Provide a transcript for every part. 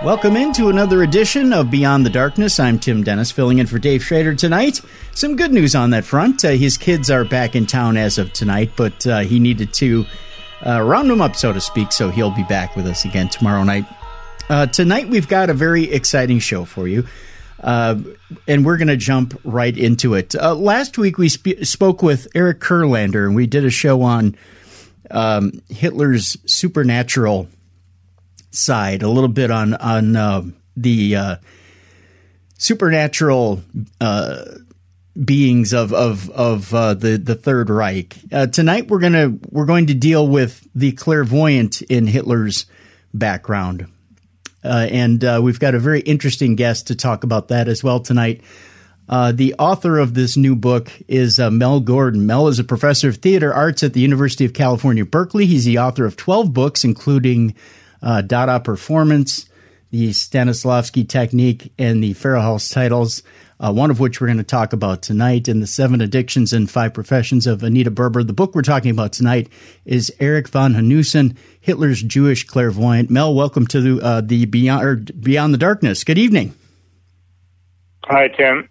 Welcome into another edition of Beyond the Darkness. I'm Tim Dennis, filling in for Dave Schrader tonight. Some good news on that front. His kids are back in town as of tonight, but he needed to round them up, so to speak, so he'll be back with us again tomorrow night. Tonight we've got a very exciting show for you, and we're going to jump right into it. Last week we spoke with Eric Kurlander, and we did a show on Hitler's supernatural side, a little bit on the supernatural beings of the Third Reich. Tonight we're going to deal with the clairvoyant in Hitler's background, and we've got a very interesting guest to talk about that as well tonight. The author of this new book is Mel Gordon. Mel is a professor of theater arts at the University of California, Berkeley. He's the author of 12 books, including Dada Performance, the Stanislavski Technique, and the Farrell titles, one of which we're going to talk about tonight, and the 7 Addictions and 5 Professions of Anita Berber. The book we're talking about tonight is Erich von Hanussen, Hitler's Jewish Clairvoyant. Mel, welcome to the Beyond the Darkness. Good evening. Hi, Tim.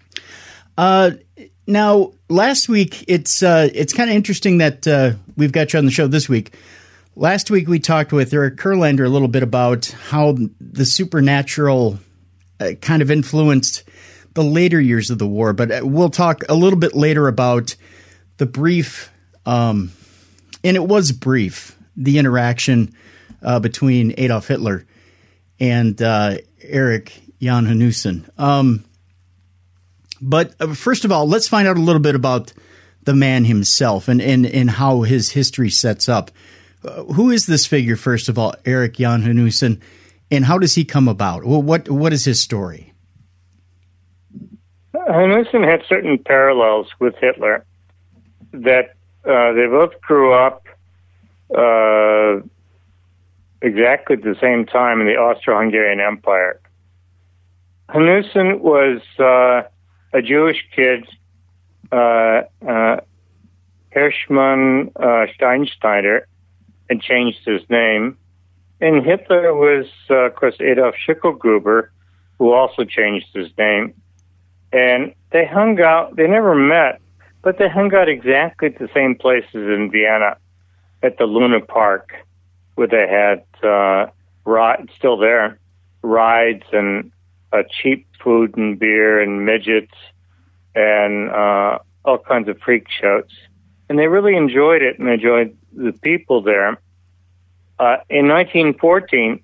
Now, last week, it's kind of interesting that we've got you on the show this week. Last week, we talked with Eric Kurlander a little bit about how the supernatural kind of influenced the later years of the war, but we'll talk a little bit later about the brief, and it was brief, the interaction between Adolf Hitler and Erich von Hanussen. But first of all, let's find out a little bit about the man himself and how his history sets up. Who is this figure, first of all, Erich von Hanussen, and how does he come about? Well, what is his story? Hanussen had certain parallels with Hitler, that they both grew up exactly at the same time in the Austro-Hungarian Empire. Hanussen was a Jewish kid, Hermann Steinschneider, and changed his name. And Hitler was, of course, Adolf Schicklgruber, who also changed his name. And they hung out, they never met, but they hung out exactly at the same places in Vienna, at the Luna Park, where they had, still there, rides and cheap food and beer and midgets and all kinds of freak shows. And they really enjoyed it, and enjoyed the people there. In 1914,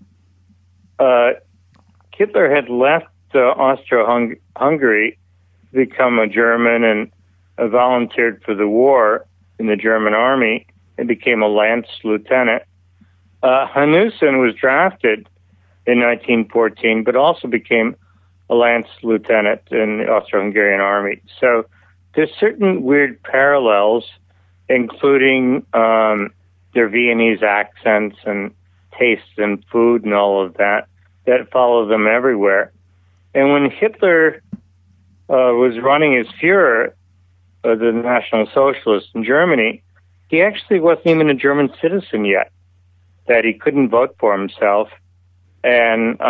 Hitler had left Austro-Hungary to become a German and volunteered for the war in the German army and became a Lance lieutenant. Hanussen was drafted in 1914, but also became a Lance lieutenant in the Austro-Hungarian army. So there's certain weird parallels, including their Viennese accents and tastes in food and all of that follow them everywhere. And when Hitler was running his Führer, the National Socialist in Germany, he actually wasn't even a German citizen yet, that he couldn't vote for himself. And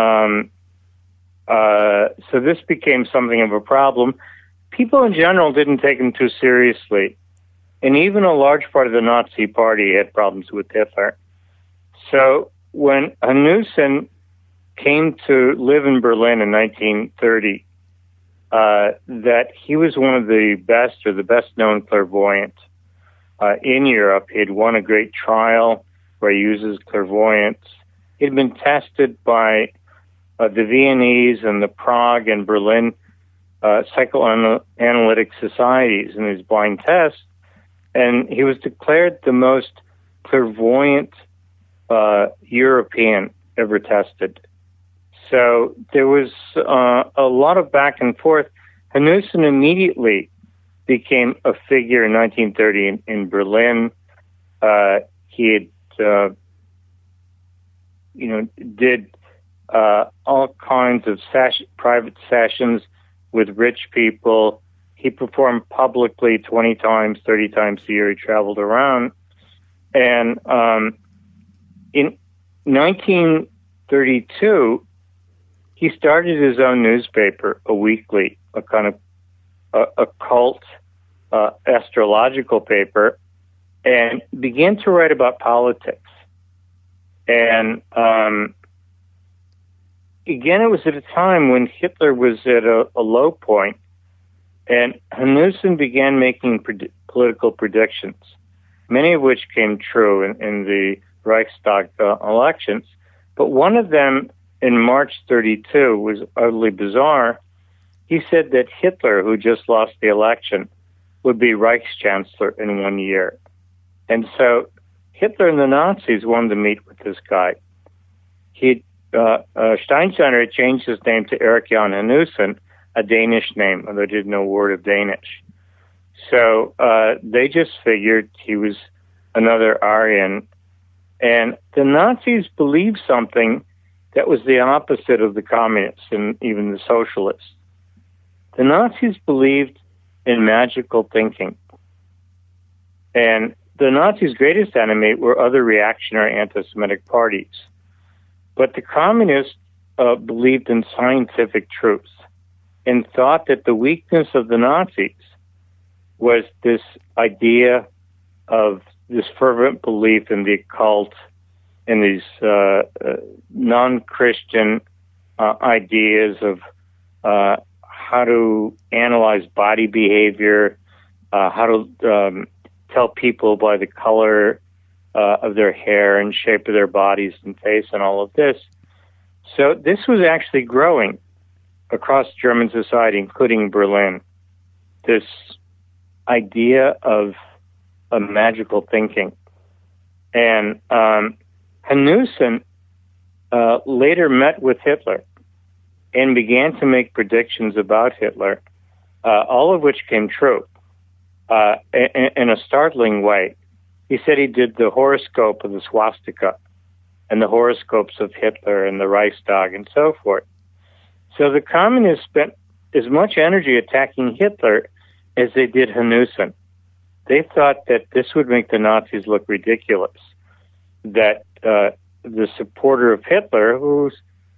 so this became something of a problem. People in general didn't take him too seriously. And even a large part of the Nazi Party had problems with Hitler. So when Hanussen came to live in Berlin in 1930, that he was one of the best or the best-known clairvoyant in Europe. He had won a great trial where he uses clairvoyance. He'd been tested by the Viennese and the Prague and Berlin psychoanalytic societies in these blind tests. And he was declared the most clairvoyant European ever tested. So there was a lot of back and forth. Hanussen immediately became a figure in 1930 in Berlin. He had, did all kinds of private sessions with rich people. He performed publicly 20 times, 30 times a year. He traveled around. And in 1932, he started his own newspaper, a weekly, a kind of a cult astrological paper, and began to write about politics. And again, it was at a time when Hitler was at a low point, and Hanussen began making political predictions, many of which came true in the Reichstag elections. But one of them in March 1932 was utterly bizarre. He said that Hitler, who just lost the election, would be Reichschancellor in 1 year. And so Hitler and the Nazis wanted to meet with this guy. Steinsteiner had changed his name to Erich Jan Hanussen, a Danish name, although they didn't know a word of Danish. So they just figured he was another Aryan. And the Nazis believed something that was the opposite of the communists and even the socialists. The Nazis believed in magical thinking. And the Nazis' greatest enemy were other reactionary anti-Semitic parties. But the communists believed in scientific truths and thought that the weakness of the Nazis was this idea of this fervent belief in the occult and these non-Christian ideas of how to analyze body behavior, how to tell people by the color of their hair and shape of their bodies and face and all of this. So this was actually growing across German society, including Berlin, this idea of magical thinking. And Hanussen later met with Hitler and began to make predictions about Hitler, all of which came true in a startling way. He said he did the horoscope of the swastika and the horoscopes of Hitler and the Reichstag and so forth. So the communists spent as much energy attacking Hitler as they did Hanussen. They thought that this would make the Nazis look ridiculous, that the supporter of Hitler, who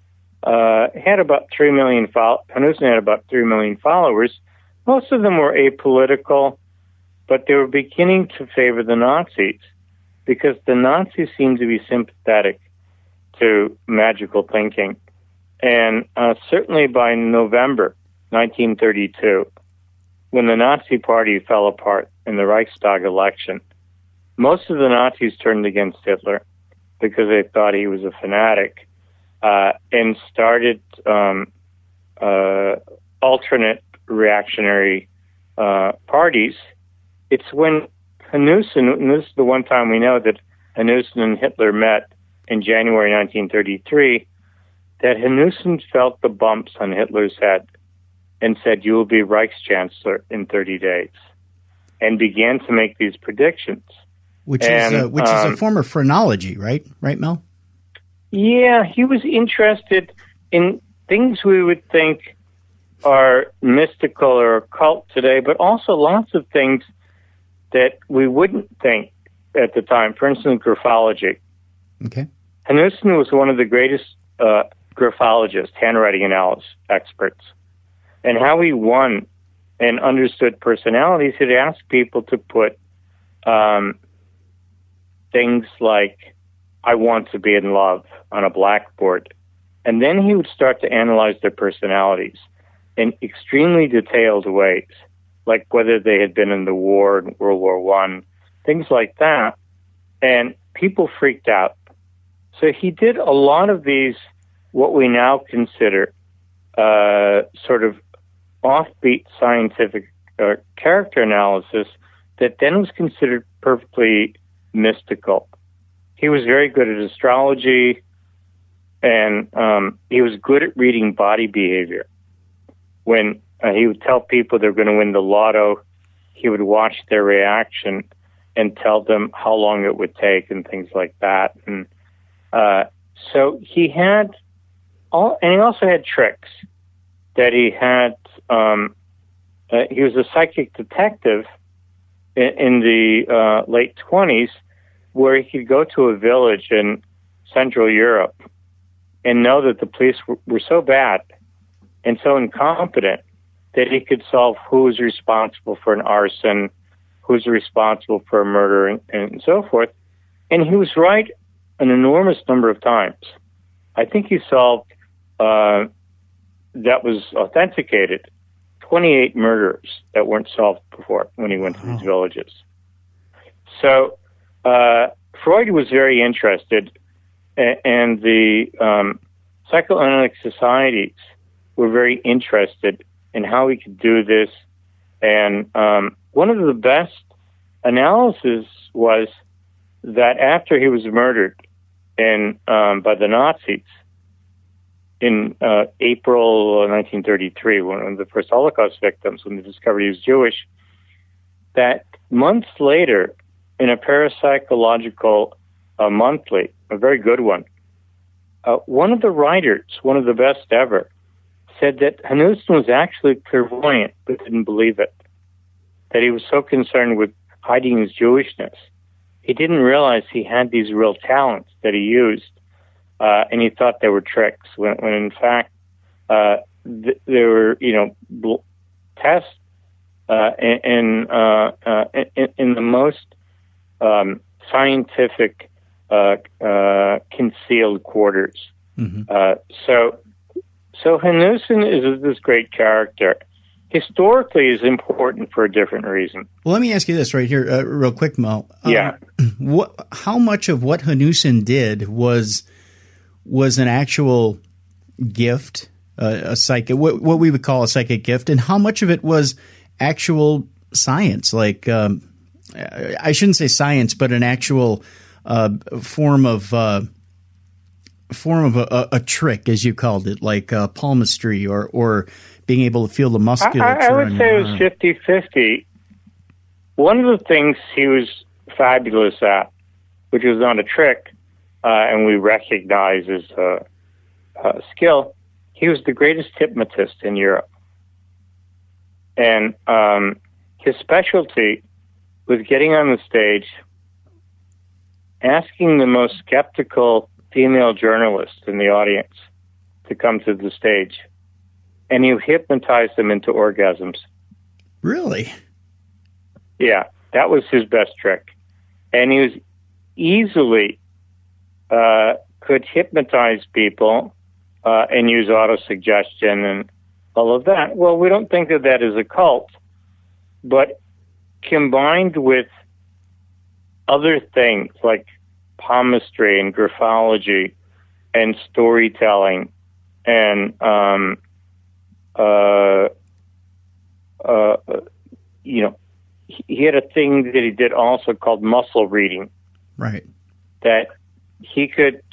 had about 3 million Hanussen had about 3 million followers, most of them were apolitical, but they were beginning to favor the Nazis because the Nazis seemed to be sympathetic to magical thinking. And certainly by November 1932, when the Nazi Party fell apart in the Reichstag election, most of the Nazis turned against Hitler because they thought he was a fanatic and started alternate reactionary parties. It's when Hanussen, and this is the one time we know that Hanussen and Hitler met in January 1933, that Hanussen felt the bumps on Hitler's head and said, "You will be Reichschancellor in 30 days," and began to make these predictions. Which is a form of phrenology, right? Right, Mel? Yeah, he was interested in things we would think are mystical or occult today, but also lots of things that we wouldn't think at the time. For instance, graphology. Okay. Hanussen was one of the greatest graphologists, handwriting analysis experts. And how he won and understood personalities, he'd ask people to put things like, "I want to be in love," on a blackboard. And then he would start to analyze their personalities in extremely detailed ways, like whether they had been in the war, in World War I, things like that. And people freaked out. So he did a lot of these, what we now consider sort of offbeat scientific character analysis that then was considered perfectly mystical. He was very good at astrology, and he was good at reading body behavior. When he would tell people they're going to win the lotto, he would watch their reaction and tell them how long it would take and things like that. And so he had and he also had tricks that he had. He was a psychic detective in the late 20s, where he could go to a village in Central Europe and know that the police were so bad and so incompetent that he could solve who was responsible for an arson, who's responsible for a murder, and so forth. And he was right an enormous number of times. I think he solved, that was authenticated, 28 murders that weren't solved before when he went to these villages. So Freud was very interested, and the psychoanalytic societies were very interested in how we could do this. And one of the best analysis was that after he was murdered by the Nazis in April 1933, one of the first Holocaust victims, when they discovered he was Jewish, that months later, in a parapsychological monthly, a very good one, one of the writers, one of the best ever, said that Hanussen was actually clairvoyant but didn't believe it, that he was so concerned with hiding his Jewishness. He didn't realize he had these real talents that he used, and he thought they were tricks, when in fact there were, tests in the most scientific concealed quarters. Mm-hmm. So Hanussen is this great character. Historically, is important for a different reason. Well, let me ask you this right here, real quick, Mo. Yeah. How much of what Hanussen did was an actual gift, a psychic, what we would call a psychic gift, and how much of it was actual science? Like, I shouldn't say science, but an actual form of a trick, as you called it, like palmistry or being able to feel the musculature. I would say it was 50-50. One of the things he was fabulous at, which was not a trick, and we recognize as a skill, he was the greatest hypnotist in Europe. And his specialty was getting on the stage, asking the most skeptical female journalist in the audience to come to the stage, and he hypnotized them into orgasms. Really? Yeah, that was his best trick. And he was easily could hypnotize people and use autosuggestion and all of that. Well, we don't think of that as a cult, but combined with other things like palmistry and graphology and storytelling and he had a thing that he did also called muscle reading. Right. That he could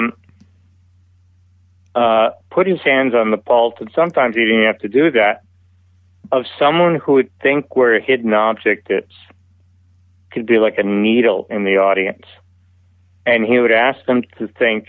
put his hands on the pulse, and sometimes he didn't have to do that, of someone who would think where a hidden object is. Could be like a needle in the audience. And he would ask them to think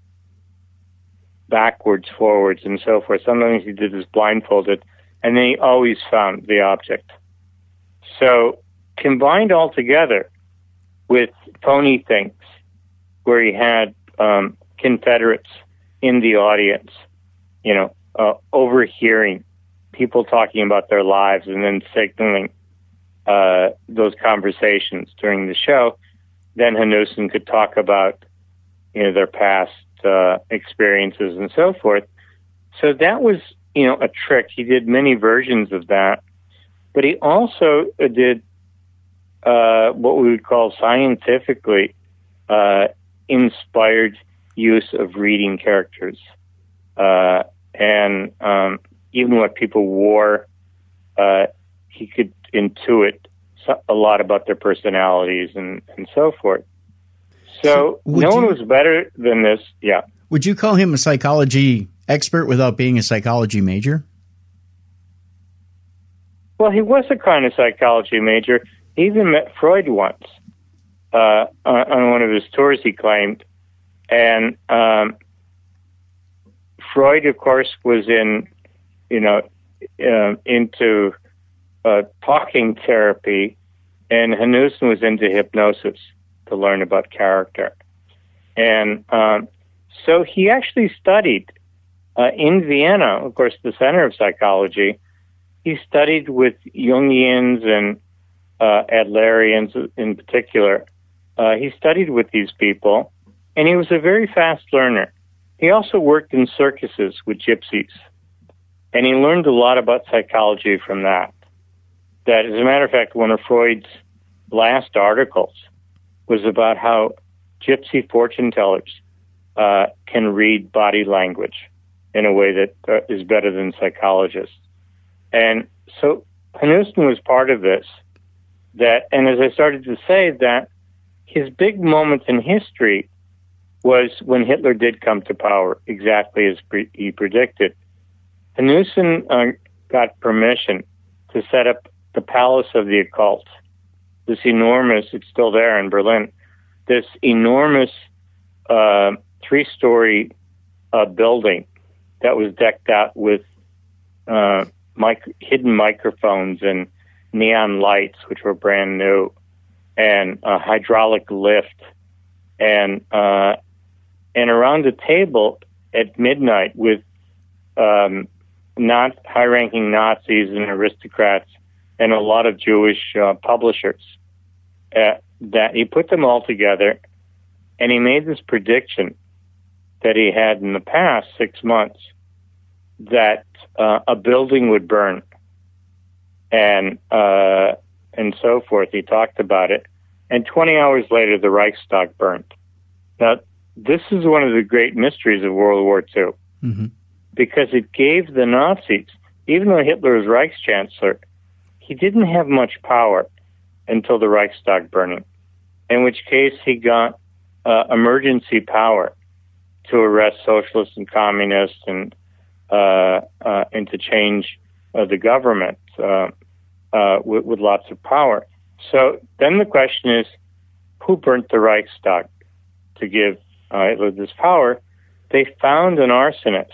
backwards, forwards, and so forth. Sometimes he did this blindfolded, and then he always found the object. So combined all together with phony things, where he had Confederates in the audience, overhearing people talking about their lives and then signaling those conversations during the show, then Hanussen could talk about, their past experiences and so forth. So that was, a trick. He did many versions of that, but he also did what we would call scientifically inspired use of reading characters, and even what people wore, he could intuit a lot about their personalities and so forth. So no one was better than this. Yeah. Would you call him a psychology expert without being a psychology major? Well, he was a kind of psychology major. He even met Freud once on one of his tours, he claimed. And Freud, of course, was into talking therapy, and Hanussen was into hypnosis to learn about character. And So he actually studied in Vienna, of course, the center of psychology. He studied with Jungians and Adlerians in particular. He studied with these people, and he was a very fast learner. He also worked in circuses with gypsies, and he learned a lot about psychology from that. That, as a matter of fact, one of Freud's last articles was about how gypsy fortune tellers can read body language in a way that is better than psychologists. And so Hanussen was part of this. And as I started to say, that his big moment in history was when Hitler did come to power, exactly as he predicted. Hanussen got permission to set up the Palace of the Occult, this enormous, it's still there in Berlin, this enormous 3-story building that was decked out with hidden microphones and neon lights, which were brand new, and a hydraulic lift, and around the table at midnight with not high-ranking Nazis and aristocrats and a lot of Jewish publishers. That he put them all together, and he made this prediction that he had in the past 6 months that a building would burn, and so forth. He talked about it, and 20 hours later, the Reichstag burned. Now, this is one of the great mysteries of World War II, because it gave the Nazis, even though Hitler was Reichschancellor, he didn't have much power until the Reichstag burning, in which case he got emergency power to arrest socialists and communists and to change the government with lots of power. So then the question is, who burnt the Reichstag to give Hitler this power? They found an arsonist,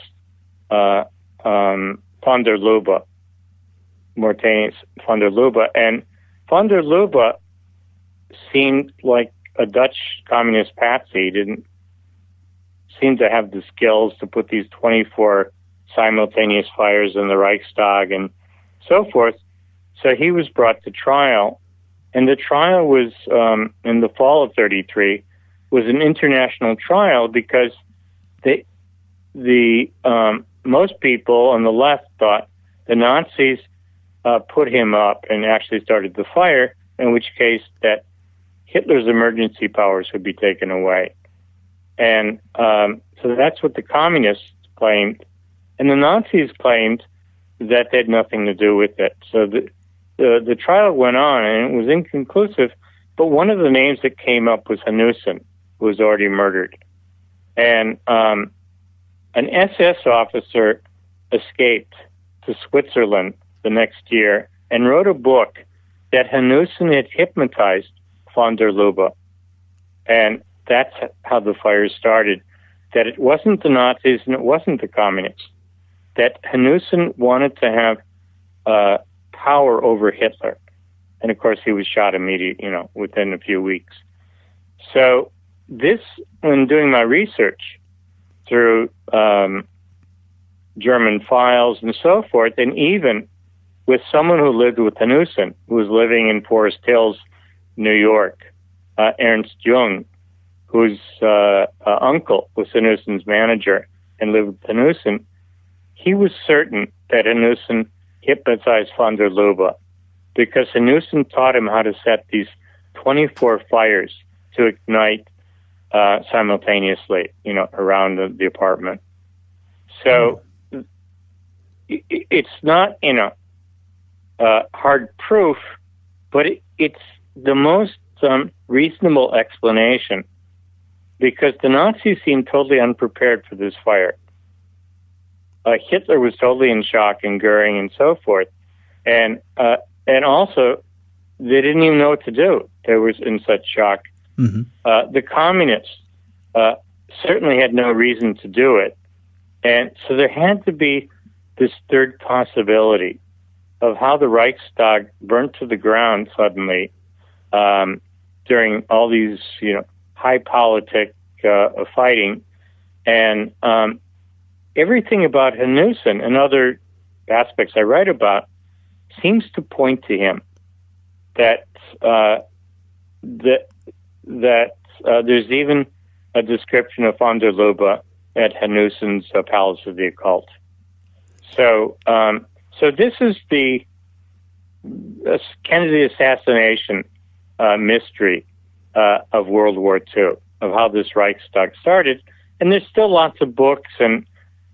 von der Lubbe, Mortanius von der Lubbe, and von der Lubbe seemed like a Dutch communist patsy. He didn't seem to have the skills to put these 24 simultaneous fires in the Reichstag and so forth. So he was brought to trial, and the trial was in the fall of 1933 was an international trial because most people on the left thought the Nazis put him up and actually started the fire, in which case that Hitler's emergency powers would be taken away. And so that's what the communists claimed. And the Nazis claimed that they had nothing to do with it. So the trial went on, and it was inconclusive, but one of the names that came up was Hanussen, who was already murdered. And an SS officer escaped to Switzerland the next year and wrote a book that Hanussen had hypnotized von der Lubbe. And that's how the fire started, that it wasn't the Nazis and it wasn't the communists, that Hanussen wanted to have power over Hitler. And of course, he was shot immediately, within a few weeks. So this, when doing my research through German files and so forth, and even with someone who lived with Hanussen, who was living in Forest Hills, New York, Ernst Jung, whose uncle was Hanussen's manager and lived with Hanussen, he was certain that Hanussen hypnotized von der Lubbe because Hanussen taught him how to set these 24 fires to ignite simultaneously, around the apartment. So it's not, hard proof, but it's the most reasonable explanation because the Nazis seemed totally unprepared for this fire. Hitler was totally in shock, and Goering and so forth. And also, they didn't even know what to do. They were in such shock. The communists certainly had no reason to do it. And so there had to be this third possibility of how the Reichstag burnt to the ground suddenly during all these, high politic fighting, And everything about Hanussen and other aspects I write about seems to point to him. That there's even a description of von der Lubbe at Hanussen's Palace of the Occult. So this is the Kennedy assassination mystery of World War II, of how this Reichstag started. And there's still lots of books and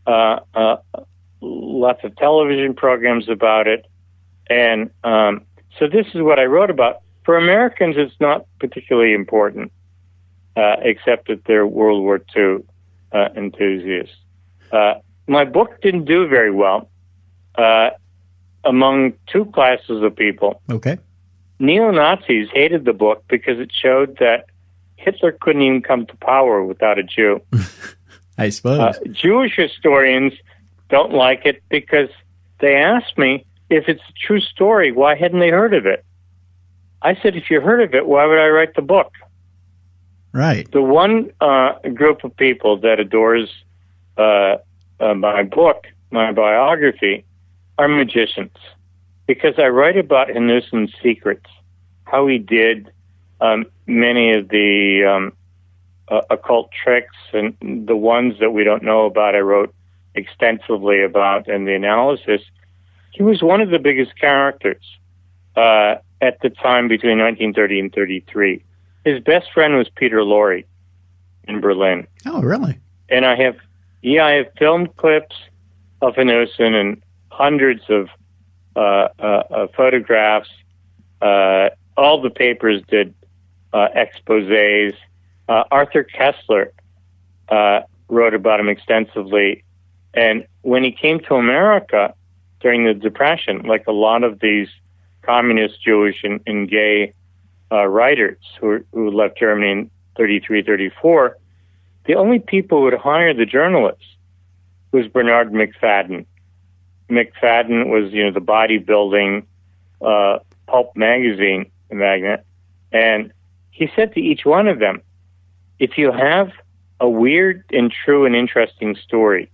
lots of television programs about it. And so this is what I wrote about. For Americans, it's not particularly important, except that they're World War II enthusiasts. My book didn't do very well among two classes of people. Okay. Neo-Nazis hated the book because it showed that Hitler couldn't even come to power without a Jew. I suppose. Jewish historians don't like it because they asked me, if it's a true story, why hadn't they heard of it? I said, if you heard of it, why would I write the book? Right. The one group of people that adores my book, my biography, are magicians. Because I write about Hanussen's secrets, how he did many of the occult tricks, and the ones that we don't know about I wrote extensively about in the analysis. He was one of the biggest characters at the time between 1930 and 33. His best friend was Peter Lorre in Berlin. Oh, really? And I have filmed clips of Hanussen and hundreds of photographs. All the papers did exposés. Arthur Kessler wrote about him extensively. And when he came to America during the Depression, like a lot of these communist, Jewish, and gay writers who left Germany in 33, 34, the only people who would hire the journalists was Bernard McFadden. McFadden was, the bodybuilding pulp magazine magnate. And he said to each one of them, if you have a weird and true and interesting story,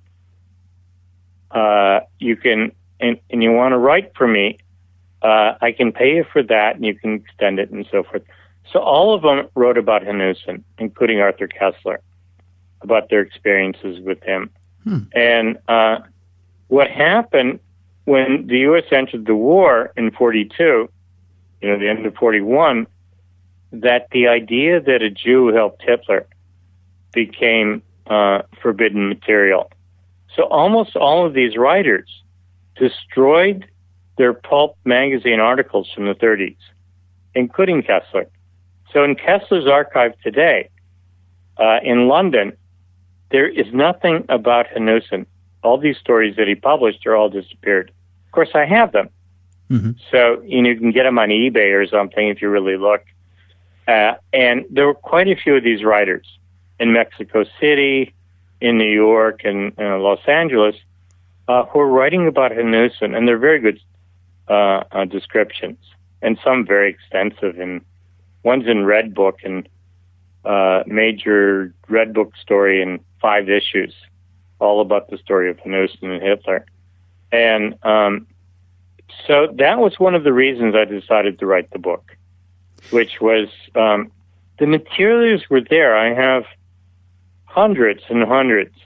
you can, and you want to write for me, I can pay you for that, and you can extend it and so forth. So all of them wrote about Hanussen, including Arthur Kessler, about their experiences with him. And what happened when the U.S. entered the war in 42, the end of 41, that the idea that a Jew helped Hitler became forbidden material. So almost all of these writers destroyed their pulp magazine articles from the 30s, including Kessler. So in Kessler's archive today, in London, there is nothing about Hanussen. All these stories that he published are all disappeared. Of course, I have them. Mm-hmm. So you can get them on eBay or something if you really look. And there were quite a few of these writers in Mexico City, in New York, and Los Angeles who are writing about Hanussen, and they're very good descriptions, and some very extensive. And one's in Red Book, and major Red Book story in 5 issues, all about the story of Hanussen and Hitler. And so that was one of the reasons I decided to write the book, which was the materials were there. I have hundreds and hundreds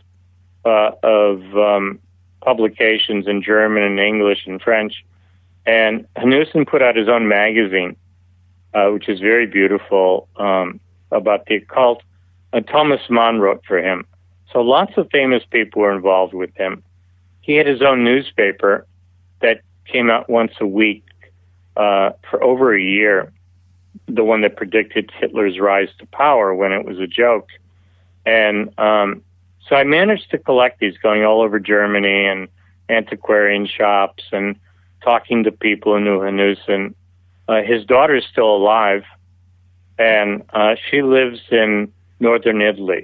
of publications in German and English and French. And Hanussen put out his own magazine, which is very beautiful, about the occult. Thomas Mann wrote for him. So lots of famous people were involved with him. He had his own newspaper that came out once a week for over a year, the one that predicted Hitler's rise to power when it was a joke. And so I managed to collect these, going all over Germany and antiquarian shops and talking to people who knew Hanussen. His daughter is still alive, and she lives in northern Italy.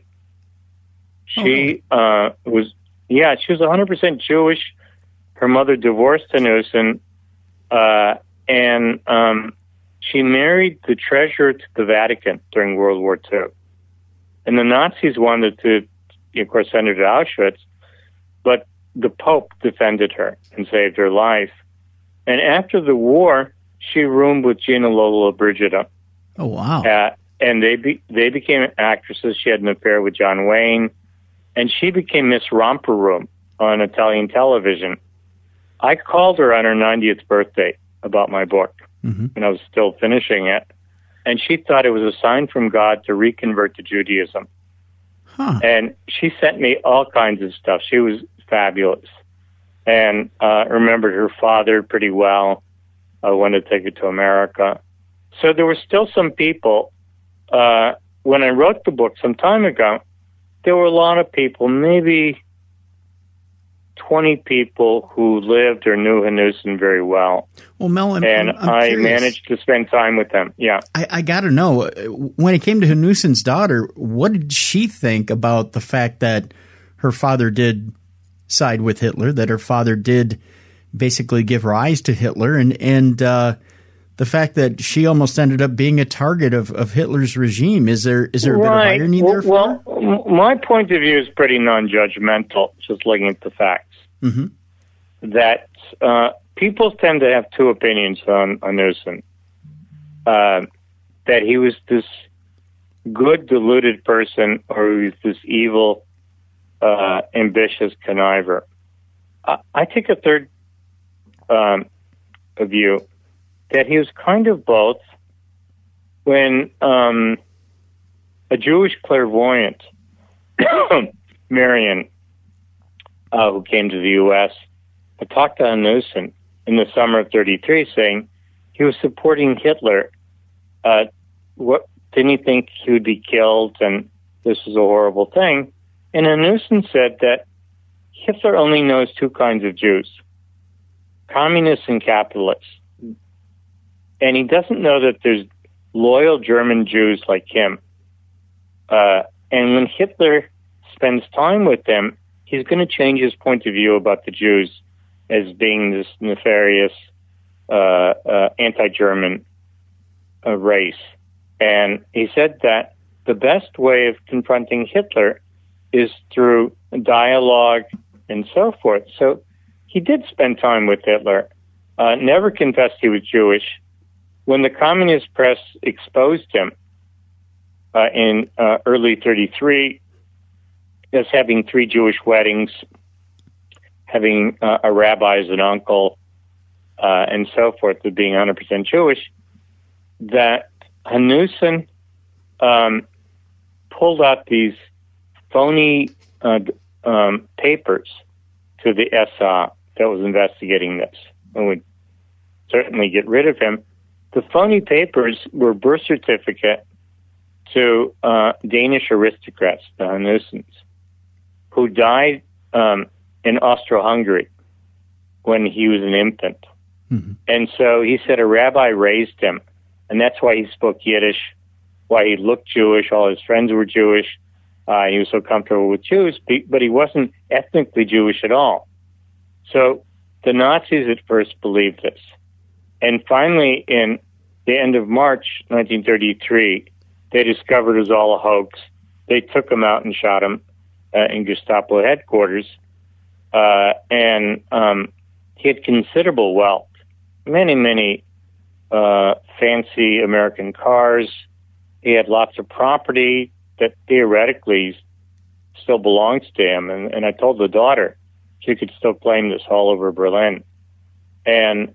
She was 100% Jewish. Her mother divorced Hanussen, and she married the treasurer to the Vatican during World War II. And the Nazis wanted to of course, sent her to Auschwitz. But the Pope defended her and saved her life. And after the war, she roomed with Gina Lollobrigida. Oh, wow. And they became actresses. She had an affair with John Wayne. And she became Miss Romper Room on Italian television. I called her on her 90th birthday about my book, and I was still finishing it. And she thought it was a sign from God to reconvert to Judaism. Huh. And she sent me all kinds of stuff. She was fabulous. And remembered her father pretty well. I wanted to take her to America. So there were still some people, when I wrote the book some time ago, there were a lot of people, maybe 20 people who lived or knew Hanussen very well. Well, Mel, I'm I managed to spend time with them. Yeah. I got to know, when it came to Hanussen's daughter, what did she think about the fact that her father did side with Hitler, that her father did basically give rise to Hitler, and the fact that she almost ended up being a target of Hitler's regime? Is there a bit of irony there? Well, my point of view is pretty non-judgmental, just looking at the facts. That people tend to have two opinions on Hanussen. That he was this good, deluded person, or he was this evil, ambitious conniver. I take a third view, that he was kind of both. When a Jewish clairvoyant, Marion, who came to the U.S., talked to Hanussen in the summer of 1933, saying he was supporting Hitler. What didn't he think he would be killed, and this was a horrible thing? And Hanussen said that Hitler only knows two kinds of Jews, communists and capitalists. And he doesn't know that there's loyal German Jews like him. And when Hitler spends time with them, he's going to change his point of view about the Jews as being this nefarious, anti-German race. And he said that the best way of confronting Hitler is through dialogue and so forth. So he did spend time with Hitler, never confessed he was Jewish. When the communist press exposed him in early 1933 as having 3 Jewish weddings, having a rabbi as an uncle, and so forth, of being 100% Jewish, that Hanussen pulled out these phony papers to the SA that was investigating this and would certainly get rid of him. The phony papers were birth certificate to Danish aristocrats, the Hanussens, who died in Austro-Hungary when he was an infant. And so he said a rabbi raised him, and that's why he spoke Yiddish, why he looked Jewish, all his friends were Jewish, he was so comfortable with Jews, but he wasn't ethnically Jewish at all. So the Nazis at first believed this. And finally, in the end of March 1933, they discovered it was all a hoax. They took him out and shot him in Gestapo headquarters. And he had considerable wealth, many fancy American cars. He had lots of property that theoretically still belongs to him. And I told the daughter she could still claim this all over Berlin. And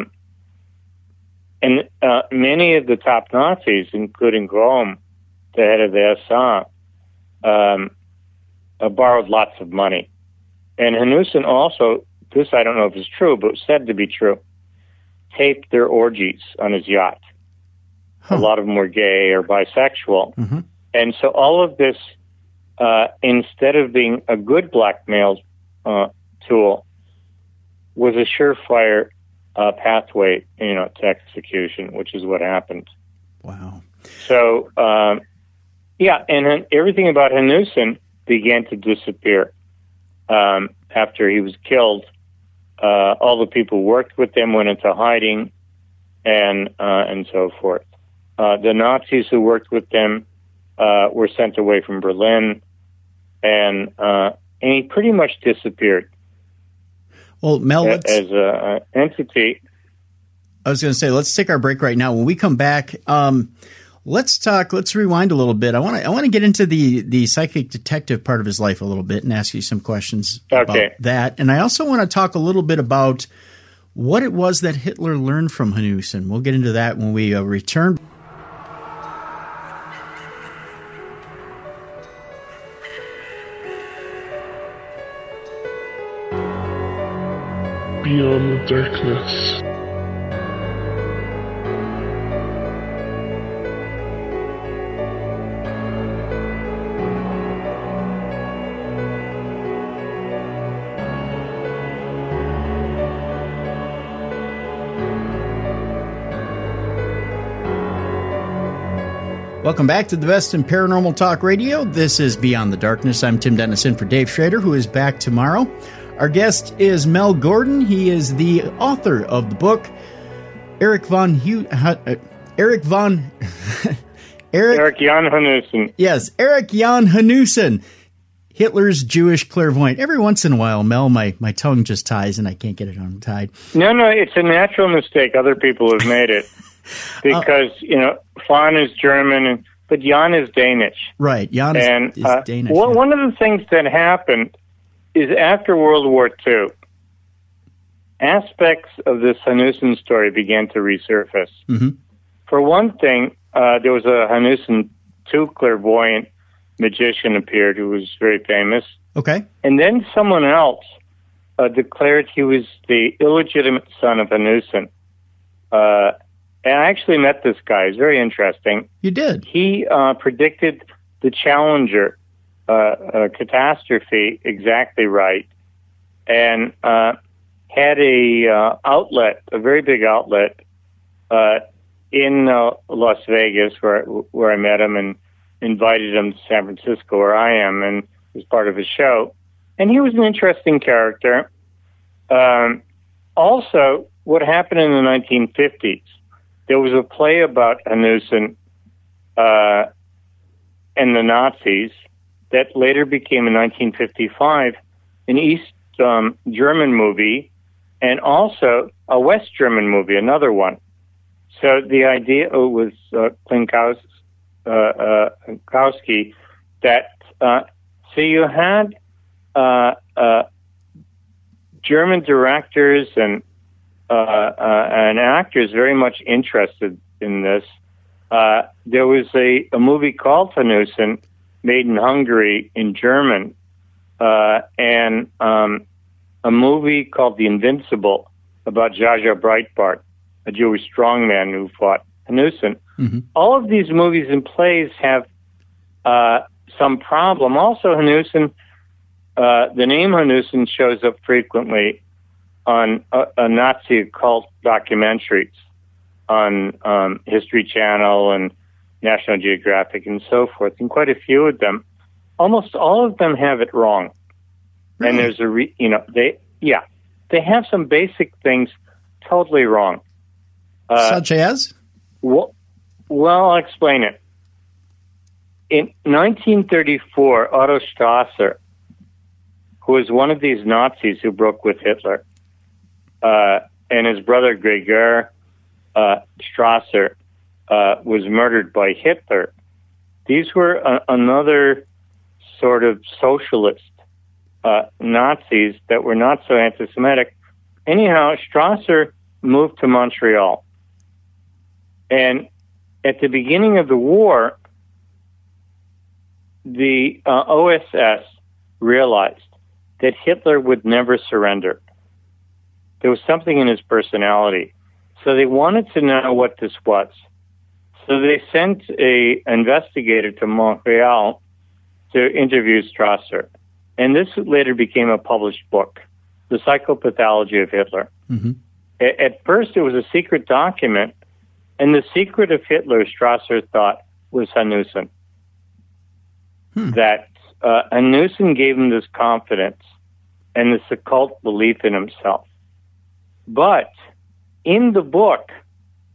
many of the top Nazis, including Grom, the head of the SA, borrowed lots of money. And Hanussen also, this I don't know if it's true, but said to be true, taped their orgies on his yacht. A lot of them were gay or bisexual. And so all of this, instead of being a good blackmail tool, was a surefire pathway, to execution, which is what happened. Wow. So, and then everything about Hanussen began to disappear after he was killed. All the people who worked with him went into hiding, and so forth. The Nazis who worked with them were sent away from Berlin. and he pretty much disappeared. Well, Mel, as an entity. I was going to say, let's take our break right now. When we come back, let's rewind a little bit. I want to get into the psychic detective part of his life a little bit and ask you some questions about that. And I also want to talk a little bit about what it was that Hitler learned from Hanussen. We'll get into that when we return. Beyond the darkness. Welcome back to the best in paranormal talk radio. This is Beyond the Darkness. I'm Tim Dennison for Dave Schrader, who is back tomorrow. Our guest is Mel Gordon. He is the author of the book Erich Jan Hanussen. Yes, Erich Jan Hanussen, Hitler's Jewish clairvoyant. Every once in a while, Mel, my tongue just ties and I can't get it untied. No, it's a natural mistake. Other people have made it because Von is German, but Jan is Danish. Right, Jan is Danish. One of the things that happened is after World War II, aspects of this Hanussen story began to resurface. Mm-hmm. For one thing, there was a Hanussen II clairvoyant magician appeared who was very famous. Okay. And then someone else declared he was the illegitimate son of Hanussen. And I actually met this guy. He's very interesting. You did? He predicted the Challenger catastrophe exactly right, and had a very big outlet in Las Vegas, where I met him and invited him to San Francisco, where I am, and was part of his show. And he was an interesting character. Also, what happened in the 1950s? There was a play about Hanussen and the Nazis that later became in 1955 an East German movie and also a West German movie, another one. So the idea was Klinkowski that so you had German directors and actors very much interested in this. There was a movie called Hanussen, made in Hungary in German, and a movie called The Invincible about Jaja Breitbart, a Jewish strongman who fought Hanussen. Mm-hmm. All of these movies and plays have some problem. Also, Hanussen, the name Hanussen shows up frequently on a Nazi occult documentaries on History Channel and National Geographic and so forth, and quite a few of them. Almost all of them have it wrong. Really? And there's they have some basic things totally wrong. Such as? Well, I'll explain it. In 1934, Otto Strasser, who was one of these Nazis who broke with Hitler, and his brother Gregor Strasser was murdered by Hitler. These were another sort of socialist Nazis that were not so anti-Semitic. Anyhow, Strasser moved to Montreal. And at the beginning of the war, the OSS realized that Hitler would never surrender. There was something in his personality. So they wanted to know what this was. So they sent an investigator to Montreal to interview Strasser. And this later became a published book, The Psychopathology of Hitler. Mm-hmm. At first, it was a secret document, and the secret of Hitler, Strasser thought, was Hanussen. That Hanussen gave him this confidence and this occult belief in himself. But in the book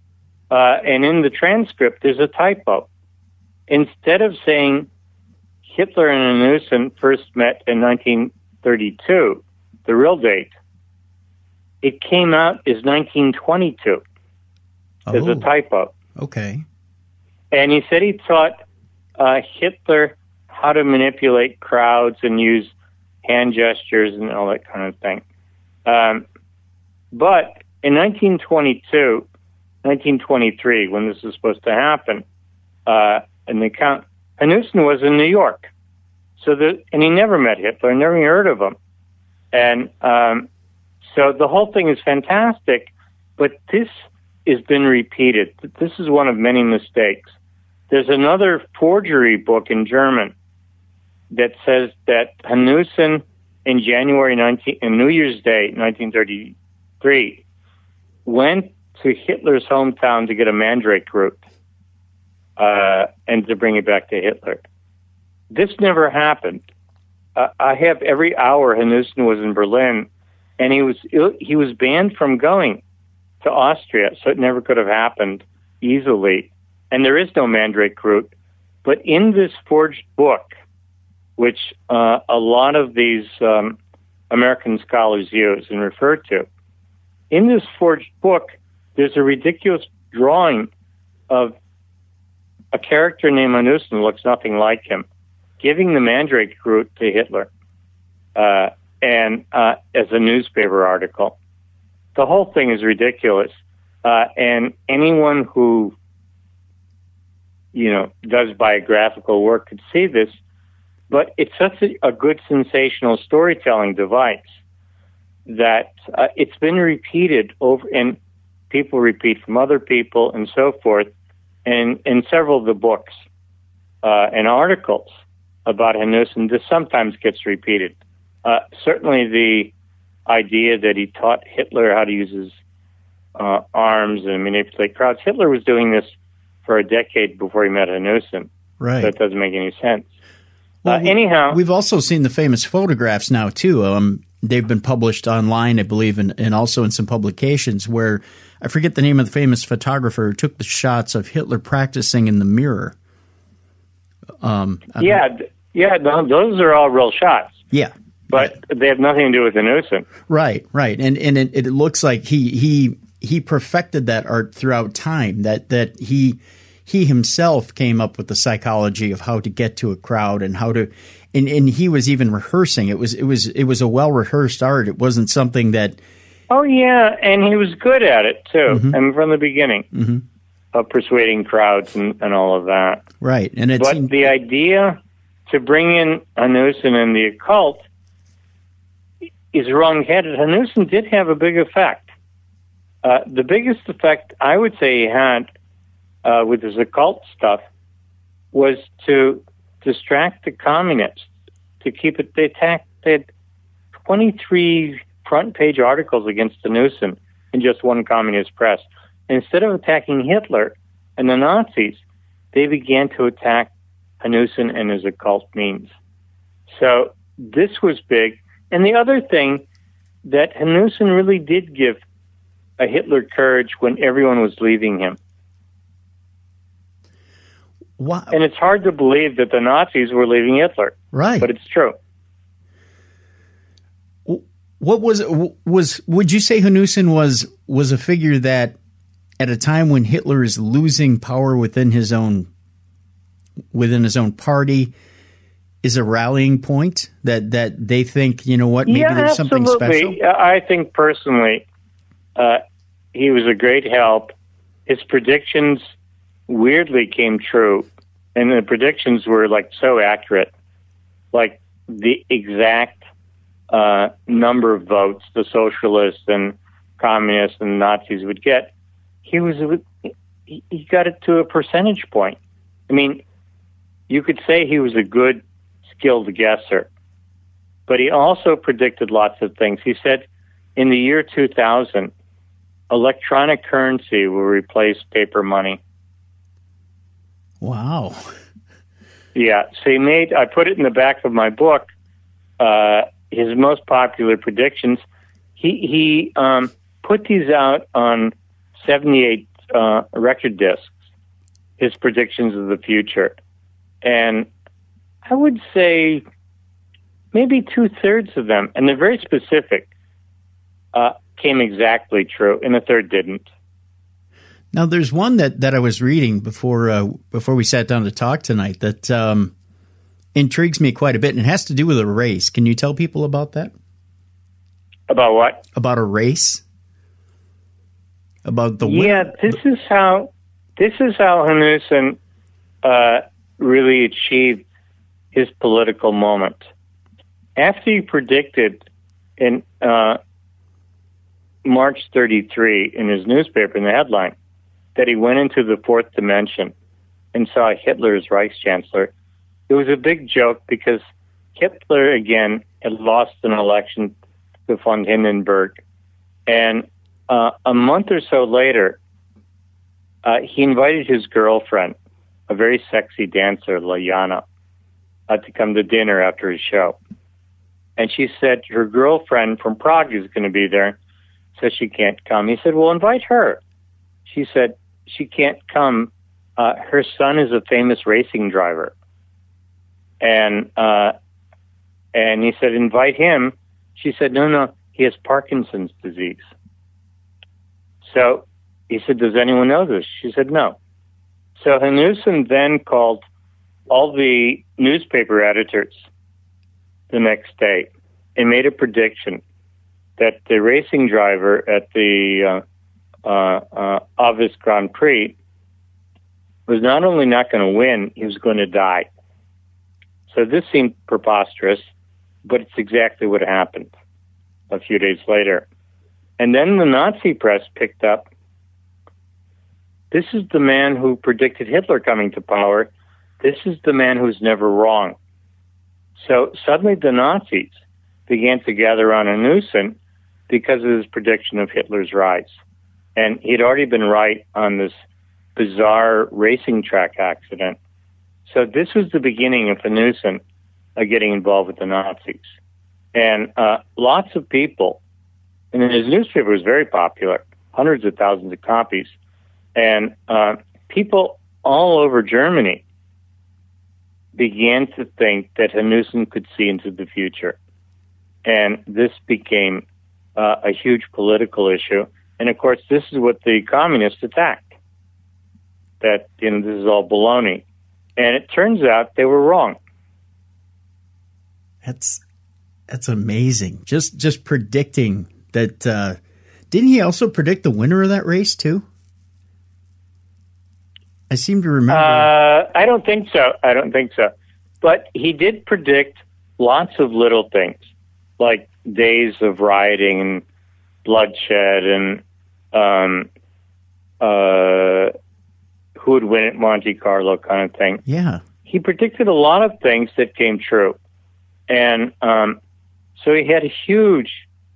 and in the transcript, there's a typo. Instead of saying Hitler and Hanussen first met in 1932, the real date, it came out as 1922 as a typo. Okay. And he said he taught Hitler how to manipulate crowds and use hand gestures and all that kind of thing. But in 1923, when this was supposed to happen, and the Count Hanussen was in New York, and he never met Hitler, never even heard of him, and so the whole thing is fantastic. But this has been repeated. This is one of many mistakes. There's another forgery book in German that says that Hanussen in New Year's Day, 1933, went to Hitler's hometown to get a mandrake root and to bring it back to Hitler. This never happened. I have every hour Hanussen was in Berlin, and he was banned from going to Austria, so it never could have happened easily. And there is no mandrake root. But in this forged book, which a lot of these American scholars use and refer to, in this forged book, there's a ridiculous drawing of a character named Hanussen who looks nothing like him, giving the mandrake root to Hitler, and as a newspaper article. The whole thing is ridiculous, and anyone who does biographical work could see this. But it's such a good sensational storytelling device that it's been repeated over, and people repeat from other people and so forth. And in several of the books and articles about Hanussen, this sometimes gets repeated. Certainly the idea that he taught Hitler how to use his arms and manipulate crowds. Hitler was doing this for a decade before he met Hanussen. Right. So it doesn't make any sense. Well, anyhow, we've also seen the famous photographs now, too. They've been published online, I believe, and also in some publications where I forget the name of the famous photographer who took the shots of Hitler practicing in the mirror. Those are all real shots. Yeah. But they have nothing to do with Hanussen. Right. And it looks like he perfected that art throughout time, that he himself came up with the psychology of how to get to a crowd and how to, and he was even rehearsing. It was a well rehearsed art. It wasn't something that. Oh yeah, and he was good at it too, Mm-hmm. and from the beginning of persuading crowds and all of that. Right, and the idea to bring in Hanussen and the occult is wrong-headed. Hanussen did have a big effect. The biggest effect I would say he had with his occult stuff was to distract the communists, to keep it. They had 23 front-page articles against Hanussen in just one communist press. Instead of attacking Hitler and the Nazis, they began to attack Hanussen and his occult means. So this was big. And the other thing, that Hanussen really did give a Hitler courage when everyone was leaving him. Wow. And it's hard to believe that the Nazis were leaving Hitler. Right. But it's true. What would you say Hanussen was a figure that at a time when Hitler is losing power within his own party is a rallying point that they think, maybe there's something special? I think personally he was a great help. His predictions weirdly came true, and the predictions were so accurate, like the exact number of votes the socialists and communists and Nazis would get. He got it to a percentage point. I mean, you could say he was a good, skilled guesser, but he also predicted lots of things. He said in the year 2000, electronic currency will replace paper money. Wow. Yeah. So I put it in the back of my book, his most popular predictions. He put these out on 78 record discs, his predictions of the future. And I would say maybe 2/3 of them, and they're very specific, came exactly true, and a third didn't. Now, there's one that I was reading before we sat down to talk tonight that intrigues me quite a bit, and it has to do with a race. Can you tell people about that? About what? About a race? About the winner? Yeah, this is how Hanussen really achieved his political moment. After he predicted in March 33 in his newspaper, in the headline, that he went into the fourth dimension and saw Hitler as Reichschancellor, it was a big joke because Hitler, again, had lost an election to von Hindenburg. And a month or so later, he invited his girlfriend, a very sexy dancer, Layana, to come to dinner after his show. And she said her girlfriend from Prague is going to be there, so she can't come. He said, well, invite her. She said, she can't come. Her son is a famous racing driver. And he said, invite him. She said, no, he has Parkinson's disease. So he said, does anyone know this? She said, no. So Hanussen then called all the newspaper editors the next day and made a prediction that the racing driver at the Avis Grand Prix was not only not going to win, he was going to die. So this seemed preposterous, but it's exactly what happened a few days later. And then the Nazi press picked up, this is the man who predicted Hitler coming to power. This is the man who's never wrong. So suddenly the Nazis began to gather on Hanussen because of his prediction of Hitler's rise. And he'd already been right on this bizarre racing track accident. So this was the beginning of Hanussen getting involved with the Nazis. And lots of people, and his newspaper was very popular, hundreds of thousands of copies. And people all over Germany began to think that Hanussen could see into the future. And this became a huge political issue. And of course, this is what the communists attacked, that, this is all baloney. And it turns out they were wrong. That's amazing. Just predicting that. Didn't he also predict the winner of that race too? I seem to remember. I don't think so. But he did predict lots of little things, like days of rioting and bloodshed and who would win at Monte Carlo kind of thing. Yeah. He predicted a lot of things that came true. And so he had a huge,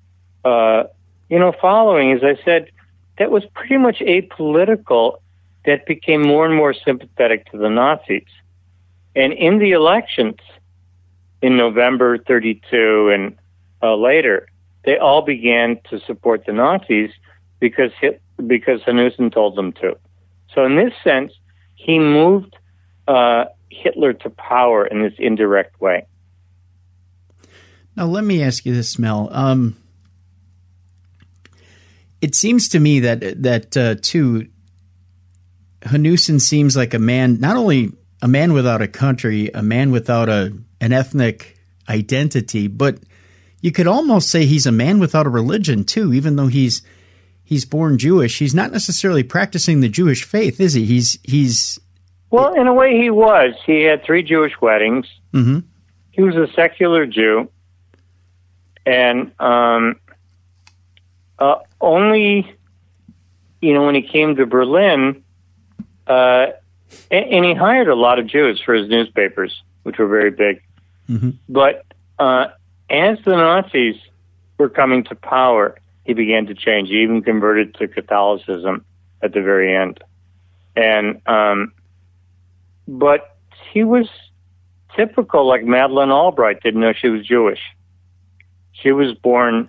following, as I said, that was pretty much apolitical, that became more and more sympathetic to the Nazis. And in the elections in November 32 and later, they all began to support the Nazis because Hanussen told them to. So in this sense, he moved Hitler to power in this indirect way. Now, let me ask you this, Mel. It seems to me that too, Hanussen seems like a man, not only a man without a country, a man without an ethnic identity, but you could almost say he's a man without a religion too, even though he's born Jewish. He's not necessarily practicing the Jewish faith, is he? He's Well, in a way he was. He had 3 Jewish weddings. Mm-hmm. He was a secular Jew. And only, when he came to Berlin, and he hired a lot of Jews for his newspapers, which were very big. Mm-hmm. But as the Nazis were coming to power, he began to change. He even converted to Catholicism at the very end. And but he was typical, like Madeleine Albright didn't know she was Jewish. She was born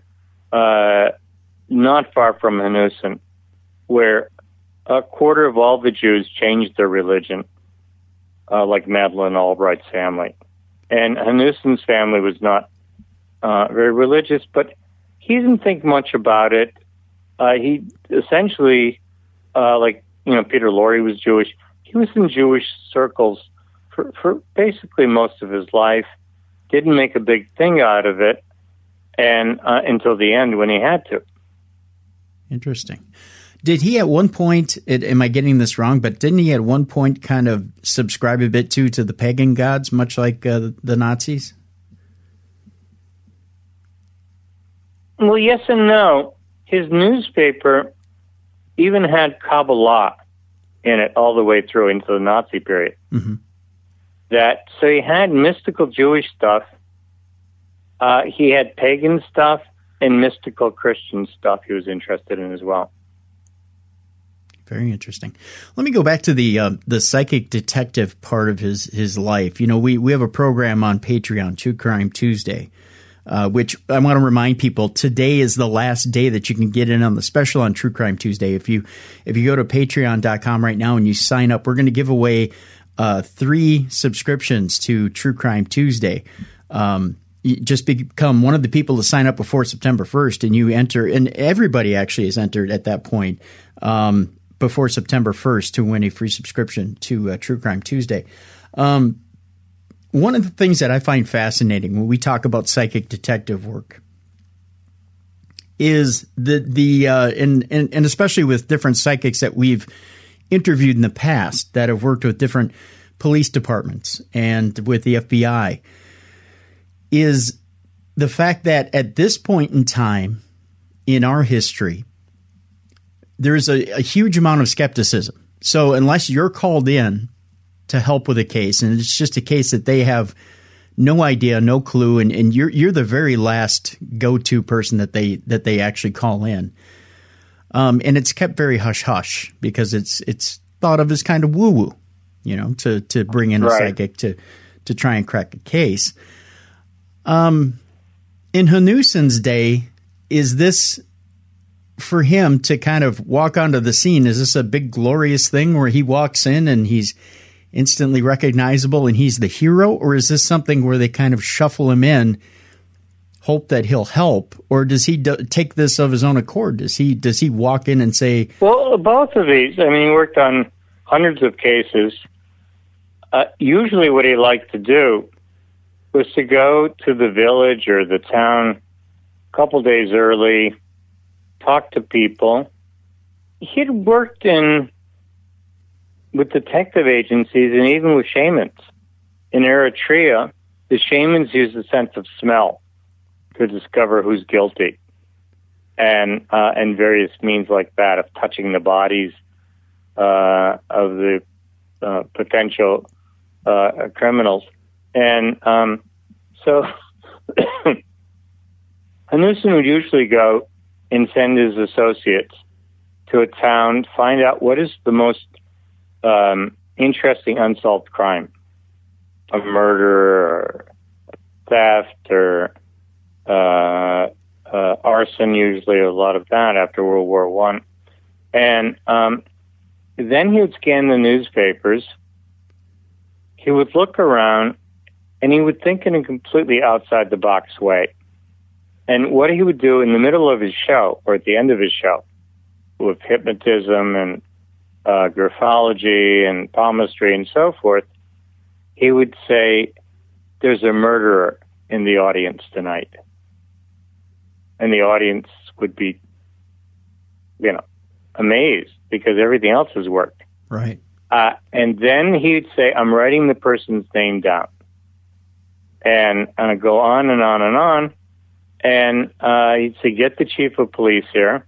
not far from Hanussen, where a quarter of all the Jews changed their religion, like Madeleine Albright's family. And Hanussen's family was not very religious, but he didn't think much about it. He essentially, Peter Lorre was Jewish. He was in Jewish circles for basically most of his life. Didn't make a big thing out of it, and until the end when he had to. Interesting. Did he at one point, am I getting this wrong, but didn't he at one point kind of subscribe a bit to the pagan gods, much like the Nazis? Well, yes and no. His newspaper even had Kabbalah in it all the way through into the Nazi period. Mm-hmm. So he had mystical Jewish stuff. He had pagan stuff and mystical Christian stuff he was interested in as well. Very interesting. Let me go back to the psychic detective part of his life. You know, we have a program on Patreon, True Crime Tuesday, which I want to remind people, today is the last day that you can get in on the special on True Crime Tuesday. If you go to patreon.com right now and you sign up, we're going to give away 3 subscriptions to True Crime Tuesday. You just become one of the people to sign up before September 1st, and you enter, and everybody actually is entered at that point before September 1st to win a free subscription to True Crime Tuesday. One of the things that I find fascinating when we talk about psychic detective work is and especially with different psychics that we've interviewed in the past that have worked with different police departments and with the FBI, is the fact that at this point in time in our history, there's a huge amount of skepticism. So unless you're called in to help with a case, and it's just a case that they have no idea, no clue, and you're the very last go-to person that they actually call in. And it's kept very hush-hush because it's thought of as kind of woo-woo, you know, to bring in a psychic to try and crack a case. In Hanussen's day, is this for him to kind of walk onto the scene? Is this a big glorious thing where he walks in and he's instantly recognizable and he's the hero? Or is this something where they kind of shuffle him in, hope that he'll help? Or does he take this of his own accord? Does he walk in and say... Well, both of these. I mean, he worked on hundreds of cases. Usually what he liked to do was to go to the village or the town a couple days early, talk to people. He'd worked with detective agencies and even with shamans. In Eritrea, the shamans use the sense of smell to discover who's guilty, and various means like that of touching the bodies of the potential criminals. And so Hanussen would usually go and send his associates to a town, find out what is the most interesting unsolved crime, a murder or theft or arson, usually a lot of that after World War I. And then he would scan the newspapers. He would look around, and he would think in a completely outside-the-box way. And what he would do in the middle of his show, or at the end of his show, with hypnotism and graphology and palmistry and so forth, he would say, "There's a murderer in the audience tonight." And the audience would be, amazed because everything else has worked. Right. And then he'd say, "I'm writing the person's name down." And go on and on and on. And he'd say, "Get the chief of police here."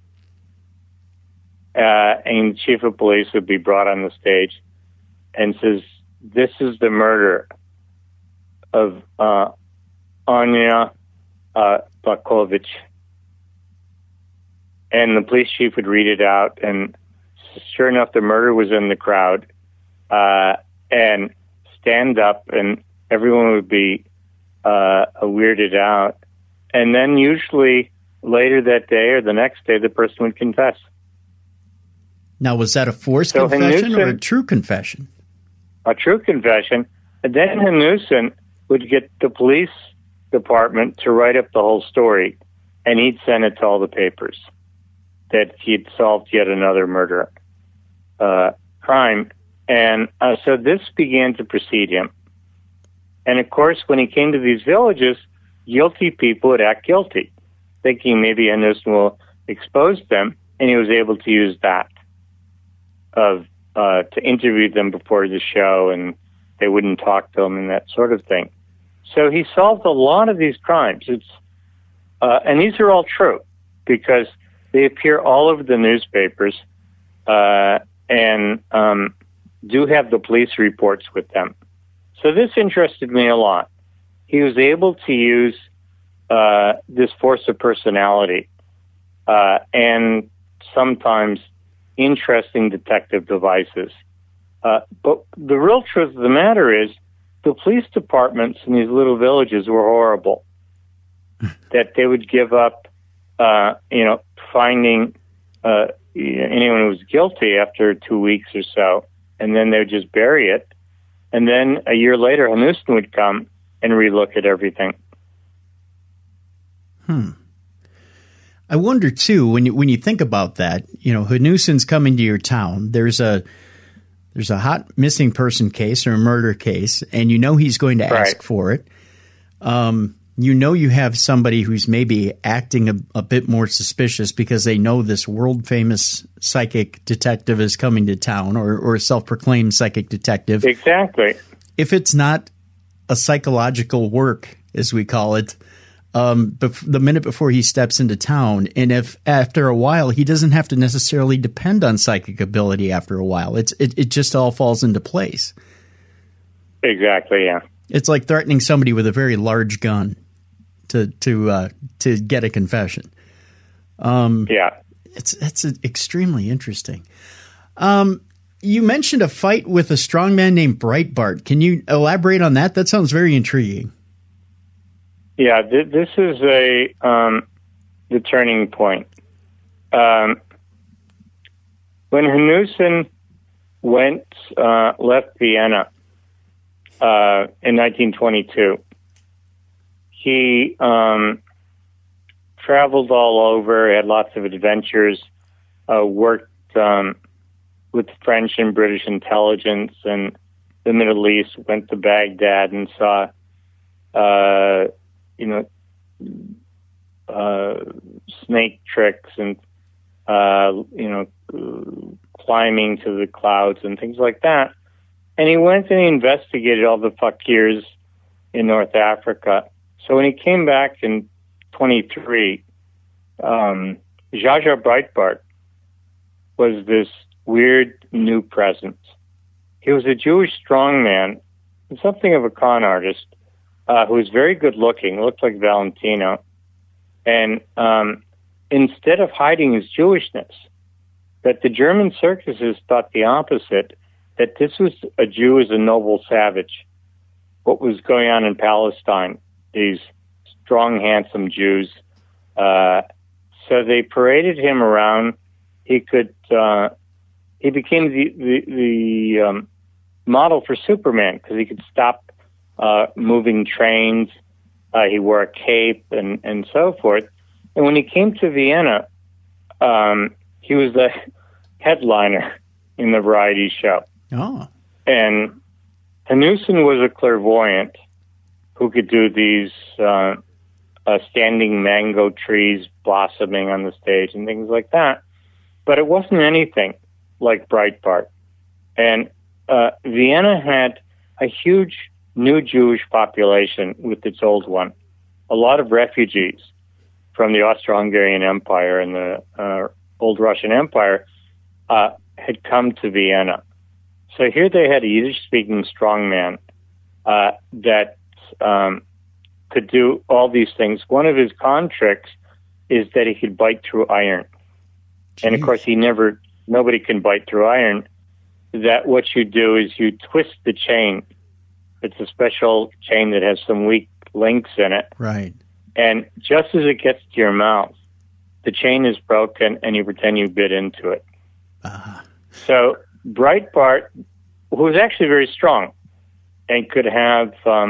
And the chief of police would be brought on the stage and says, "This is the murder of Anya Bakovich." And the police chief would read it out, and sure enough, the murder was in the crowd, and stand up, and everyone would be weirded out. And then usually later that day or the next day, the person would confess. Now, was that a forced confession or a true confession? A true confession. And then Hanussen would get the police department to write up the whole story, and he'd send it to all the papers that he'd solved yet another murder crime. And so this began to precede him. And of course, when he came to these villages, guilty people would act guilty, thinking maybe Hanussen will expose them, and he was able to use that to interview them before the show, and they wouldn't talk to him and that sort of thing. So he solved a lot of these crimes. And these are all true because they appear all over the newspapers and do have the police reports with them. So this interested me a lot. He was able to use this force of personality and sometimes interesting detective devices. But the real truth of the matter is the police departments in these little villages were horrible. That they would give up, finding anyone who was guilty after 2 weeks or so, and then they would just bury it. And then a year later, Hanussen would come and relook at everything. I wonder too, when you think about that, Hanussen's coming to your town. There's a hot missing person case or a murder case, and he's going to ask for it. You have somebody who's maybe acting a bit more suspicious because they know this world famous psychic detective is coming to town, or a self-proclaimed psychic detective. Exactly. If it's not a psychological work, as we call it, the minute before he steps into town, and if after a while he doesn't have to necessarily depend on psychic ability after a while, it just all falls into place. Exactly. Yeah. It's like threatening somebody with a very large gun to get a confession. It's extremely interesting. You mentioned a fight with a strongman named Breitbart. Can you elaborate on that? That sounds very intriguing. Yeah, this is the turning point. When Hanussen left Vienna in 1922, he traveled all over, had lots of adventures, worked with French and British intelligence and the Middle East, went to Baghdad and saw snake tricks and, climbing to the clouds and things like that. And he went and he investigated all the fakirs in North Africa. So when he came back in 23, Zsa Zsa Breitbart was this weird new presence. He was a Jewish strongman, something of a con artist, who was very good looking, looked like Valentino. And instead of hiding his Jewishness, that the German circuses thought the opposite, that this was a Jew as a noble savage. What was going on in Palestine, these strong, handsome Jews. So they paraded him around. He became the model for Superman because he could stop moving trains. He wore a cape and so forth. And when he came to Vienna, he was the headliner in the variety show. Oh. And Hanussen was a clairvoyant who could do these standing mango trees blossoming on the stage and things like that. But it wasn't anything like Breitbart. And Vienna had a huge new Jewish population with its old one. A lot of refugees from the Austro-Hungarian Empire and the old Russian Empire had come to Vienna. So here they had a Yiddish-speaking strongman that could do all these things. One of his con tricks is that he could bite through iron. Jeez. And of course, nobody can bite through iron. That what you do is you twist the chain. It's a special chain that has some weak links in it. Right. And just as it gets to your mouth, the chain is broken and you pretend you bit into it. So Breitbart, who was actually very strong and could have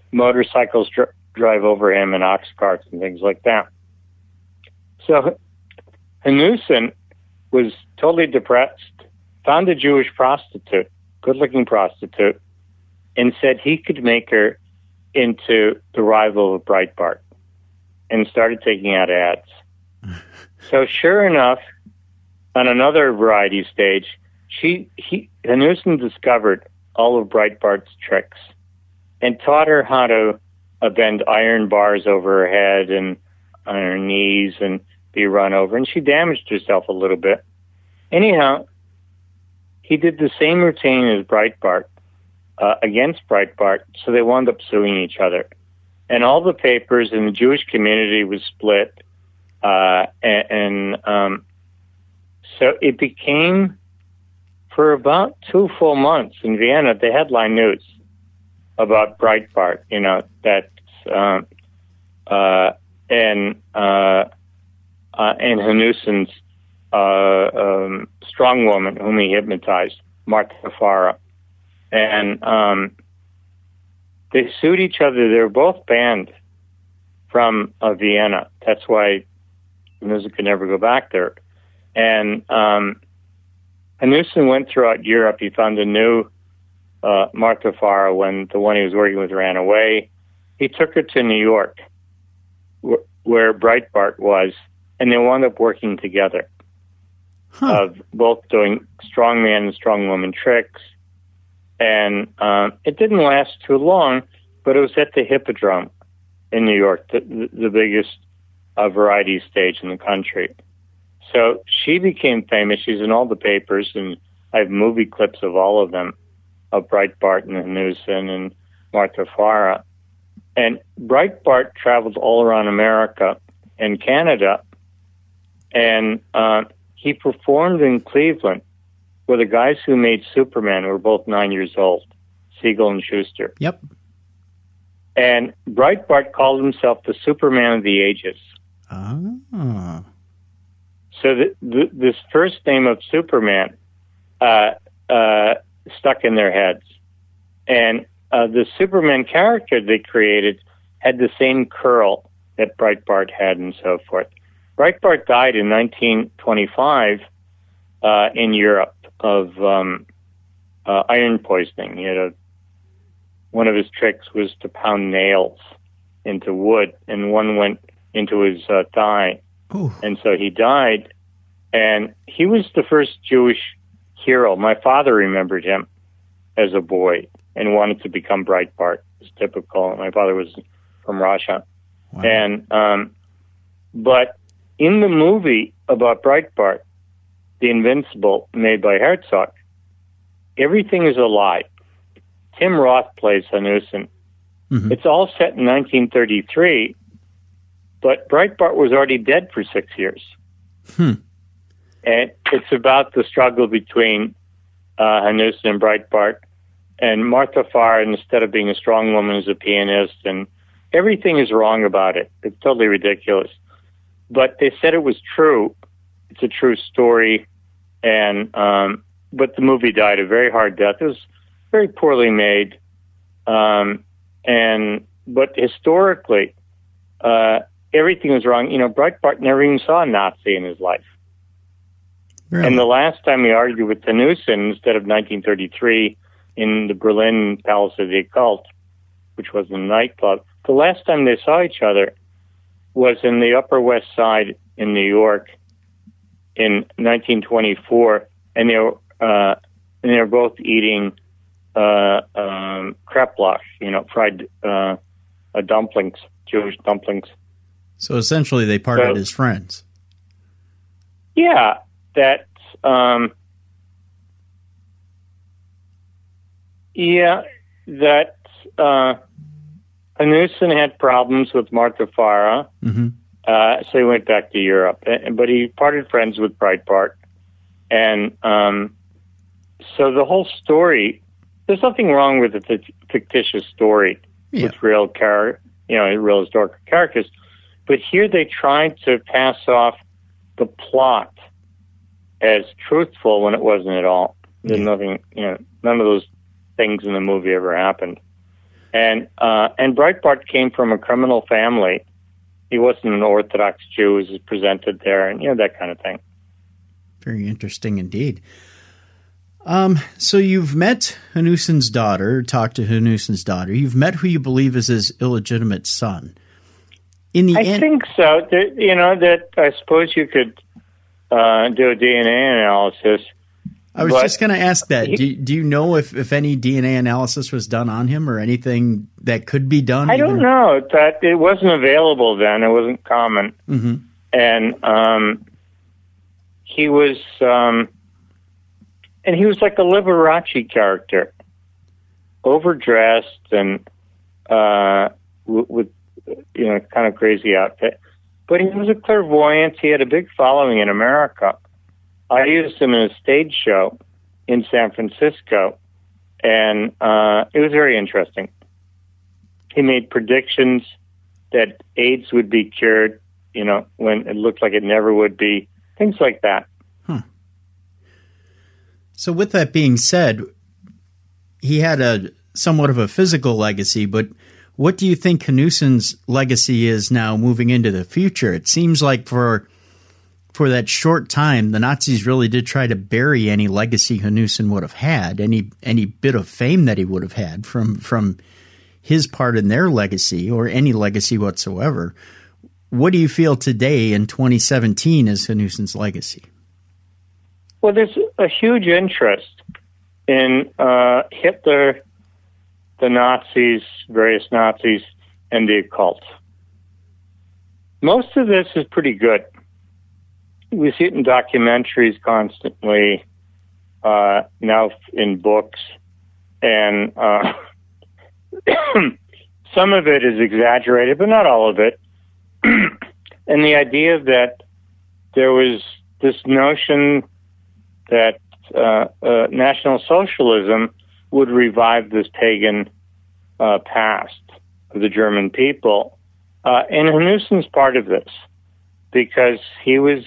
motorcycles drive over him and ox carts and things like that. So Hanussen was totally depressed, found a Jewish prostitute, good-looking prostitute, and said he could make her into the rival of Breitbart, and started taking out ads. So sure enough, on another variety stage, Hanussen discovered all of Breitbart's tricks and taught her how to bend iron bars over her head and on her knees and be run over, and she damaged herself a little bit. Anyhow, he did the same routine as Breitbart, against Breitbart, so they wound up suing each other. And all the papers in the Jewish community was split, so it became, for about 2 full months in Vienna, the headline news about Breitbart, and Hanussen's strong woman whom he hypnotized, Martha Farah. And they sued each other. They were both banned from Vienna. That's why music could never go back there. And Hanussen went throughout Europe. He found a new Martha Farah when the one he was working with ran away. He took her to New York, where Breitbart was, and they wound up working together, both doing strongman and strongwoman tricks. And it didn't last too long, but it was at the Hippodrome in New York, the biggest variety stage in the country. So she became famous. She's in all the papers, and I have movie clips of all of them, of Breitbart and Hanussen and Martha Farah. And Breitbart traveled all around America and Canada, and he performed in Cleveland where the guys who made Superman were both 9 years old, Siegel and Schuster. Yep. And Breitbart called himself the Superman of the ages. Ah. So this first name of Superman stuck in their heads. And the Superman character they created had the same curl that Breitbart had and so forth. Breitbart died in 1925 in Europe of iron poisoning. He had one of his tricks was to pound nails into wood, and one went into his thigh. Ooh. And so he died. And he was the first Jewish hero. My father remembered him as a boy and wanted to become Breitbart. It's typical. My father was from Russia. Wow. And but in the movie about Breitbart, The Invincible, made by Herzog, everything is a lie. Tim Roth plays Hanussen. Mm-hmm. It's all set in 1933, but Breitbart was already dead for 6 years. And it's about the struggle between Hanussen and Breitbart. And Martha Farah, instead of being a strong woman, is a pianist, and everything is wrong about it. It's totally ridiculous. But they said it was true. It's a true story. And but the movie died a very hard death. It was very poorly made. But historically, everything was wrong. Breitbart never even saw a Nazi in his life. Really? And the last time he argued with Hanussen, instead of 1933 in the Berlin Palace of the Occult, which was a nightclub, the last time they saw each other was in the Upper West Side in New York in 1924, and they were both eating kreplach, fried dumplings, Jewish dumplings. So essentially, they parted as friends. Yeah, that's Hanussen had problems with Martha Farah, so he went back to Europe. But he parted friends with Breitbart. And so the whole story, there's nothing wrong with the fictitious story with real historical characters. But here they tried to pass off the plot as truthful when it wasn't at all. There's nothing, none of those things in the movie ever happened. And Breitbart came from a criminal family. He wasn't an Orthodox Jew as is presented there, and that kind of thing. Very interesting indeed. So you've met Hanuson's daughter, talked to Hanuson's daughter. You've met who you believe is his illegitimate son. I think so. That I suppose you could do a DNA analysis. I was just going to ask that. Do you know if any DNA analysis was done on him or anything that could be done? I don't know. That it wasn't available then. It wasn't common. Mm-hmm. And he was like a Liberace character, overdressed and with kind of crazy outfit. But he was a clairvoyant. He had a big following in America. I used him in a stage show in San Francisco, and it was very interesting. He made predictions that AIDS would be cured, when it looked like it never would be, things like that. So with that being said, he had a somewhat of a physical legacy, but what do you think Hanuson's legacy is now moving into the future? It seems like for that short time, the Nazis really did try to bury any legacy Hanuson would have had, any bit of fame that he would have had from his part in their legacy or any legacy whatsoever. What do you feel today in 2017 is Hanuson's legacy? Well, there's a huge interest in Hitler, the Nazis, various Nazis, and the occult. Most of this is pretty good. We see it in documentaries constantly, now in books, and some of it is exaggerated, but not all of it. And the idea that there was this notion that National Socialism would revive this pagan past of the German people. And Hanuson's part of this because he was,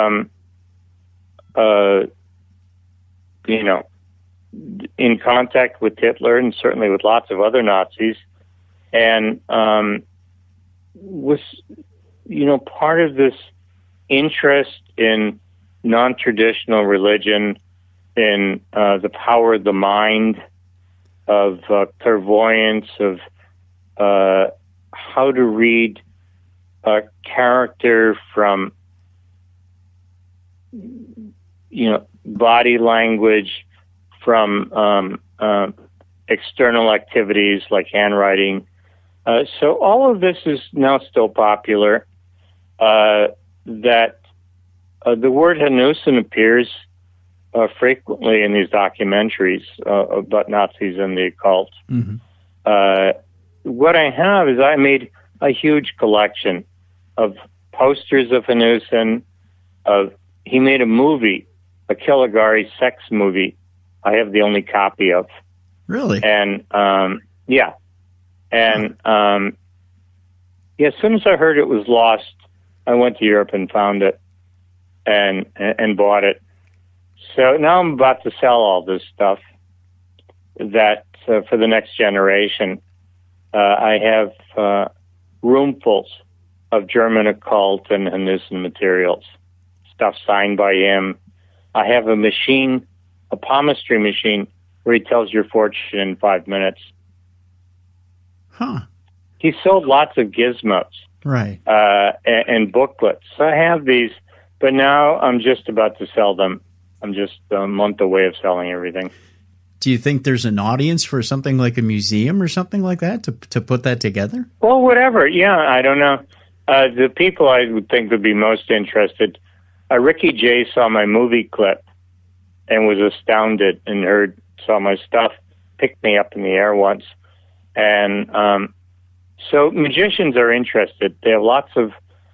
in contact with Hitler and certainly with lots of other Nazis, and was, part of this interest in non-traditional religion, in the power of the mind, of clairvoyance, of how to read a character from, body language, from external activities like handwriting. So all of this is now still popular. That the word Hanuson appears frequently in these documentaries about Nazis and the occult. Mm-hmm. What I have is I made a huge collection of posters of Hanuson. He made a movie, a Caligari sex movie. I have the only copy of. Really? And yeah. And as soon as I heard it was lost, I went to Europe and found it and bought it. So now I'm about to sell all this stuff that for the next generation. I have roomfuls of German occult and Hanuson materials, stuff signed by him. I have a machine, a palmistry machine, where he tells your fortune in 5 minutes. Huh. He sold lots of gizmos. Right. And booklets. So I have these, but now I'm just about to sell them. I'm just a month away of selling everything. Do you think there's an audience for something like a museum or something like that to put that together? Well, whatever. Yeah, I don't know. The people I would think would be most interested, Ricky Jay saw my movie clip and was astounded and saw my stuff, picked me up in the air once. And so magicians are interested. They have lots of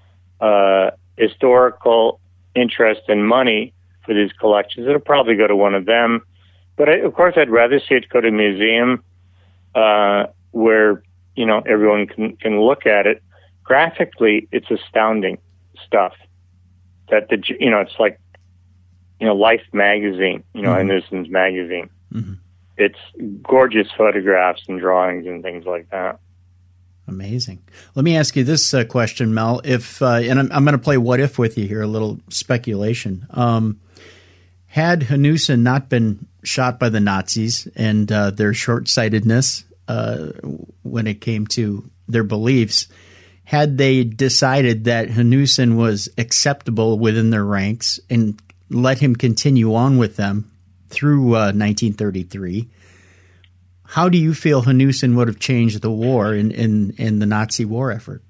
historical interest and money for these collections. It'll probably go to one of them. But of course, I'd rather see it go to a museum where everyone can look at it. Graphically, it's astounding stuff. That it's like Life magazine, mm-hmm. Hanuson's magazine. Mm-hmm. it's gorgeous photographs and drawings and things like that. Amazing. Let me ask you this question, Mel. If and I'm going to play what if with you here, a little speculation. Had Hanussen not been shot by the Nazis and their short-sightedness when it came to their beliefs, had they decided that Hanussen was acceptable within their ranks and let him continue on with them through 1933, how do you feel Hanussen would have changed the war in the Nazi war effort?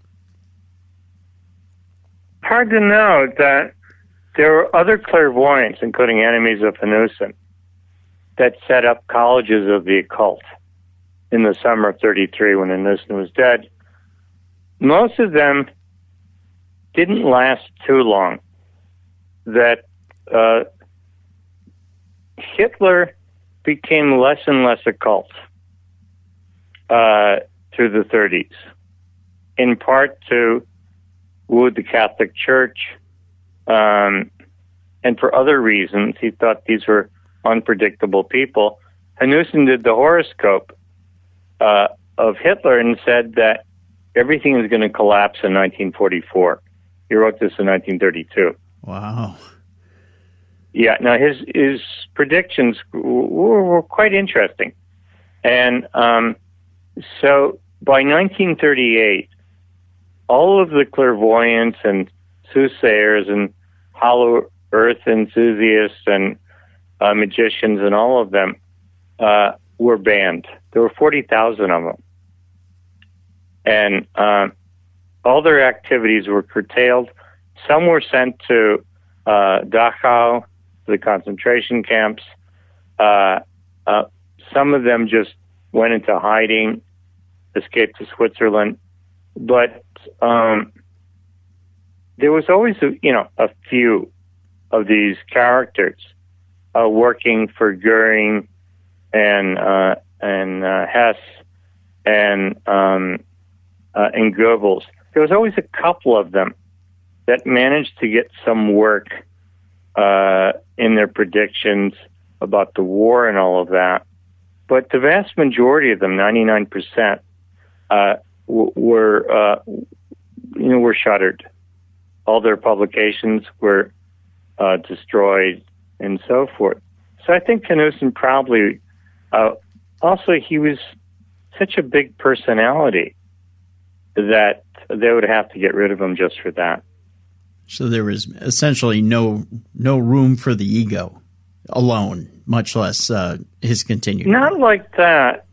Hard to know. That there were other clairvoyants, including enemies of Hanussen, that set up colleges of the occult in the summer of 33 when Hanussen was dead. Most of them didn't last too long. That Hitler became less and less occult through the 30s, in part to woo the Catholic Church, and for other reasons. He thought these were unpredictable people. Hanussen did the horoscope of Hitler and said that everything is going to collapse in 1944. He wrote this in 1932. Wow. Yeah, now his predictions were quite interesting. And so by 1938, all of the clairvoyants and soothsayers and hollow earth enthusiasts and magicians and all of them were banned. There were 40,000 of them. And all their activities were curtailed. Some were sent to Dachau, the concentration camps. Some of them just went into hiding, escaped to Switzerland. But there was always, a few of these characters working for Goering and Hess and Goebbels. There was always a couple of them that managed to get some work in their predictions about the war and all of that. But the vast majority of them, 99%, were shuttered. All their publications were destroyed and so forth. So I think Hanussen probably, also he was such a big personality that they would have to get rid of him just for that. So there was essentially no room for the ego alone, much less his continued. Not like that.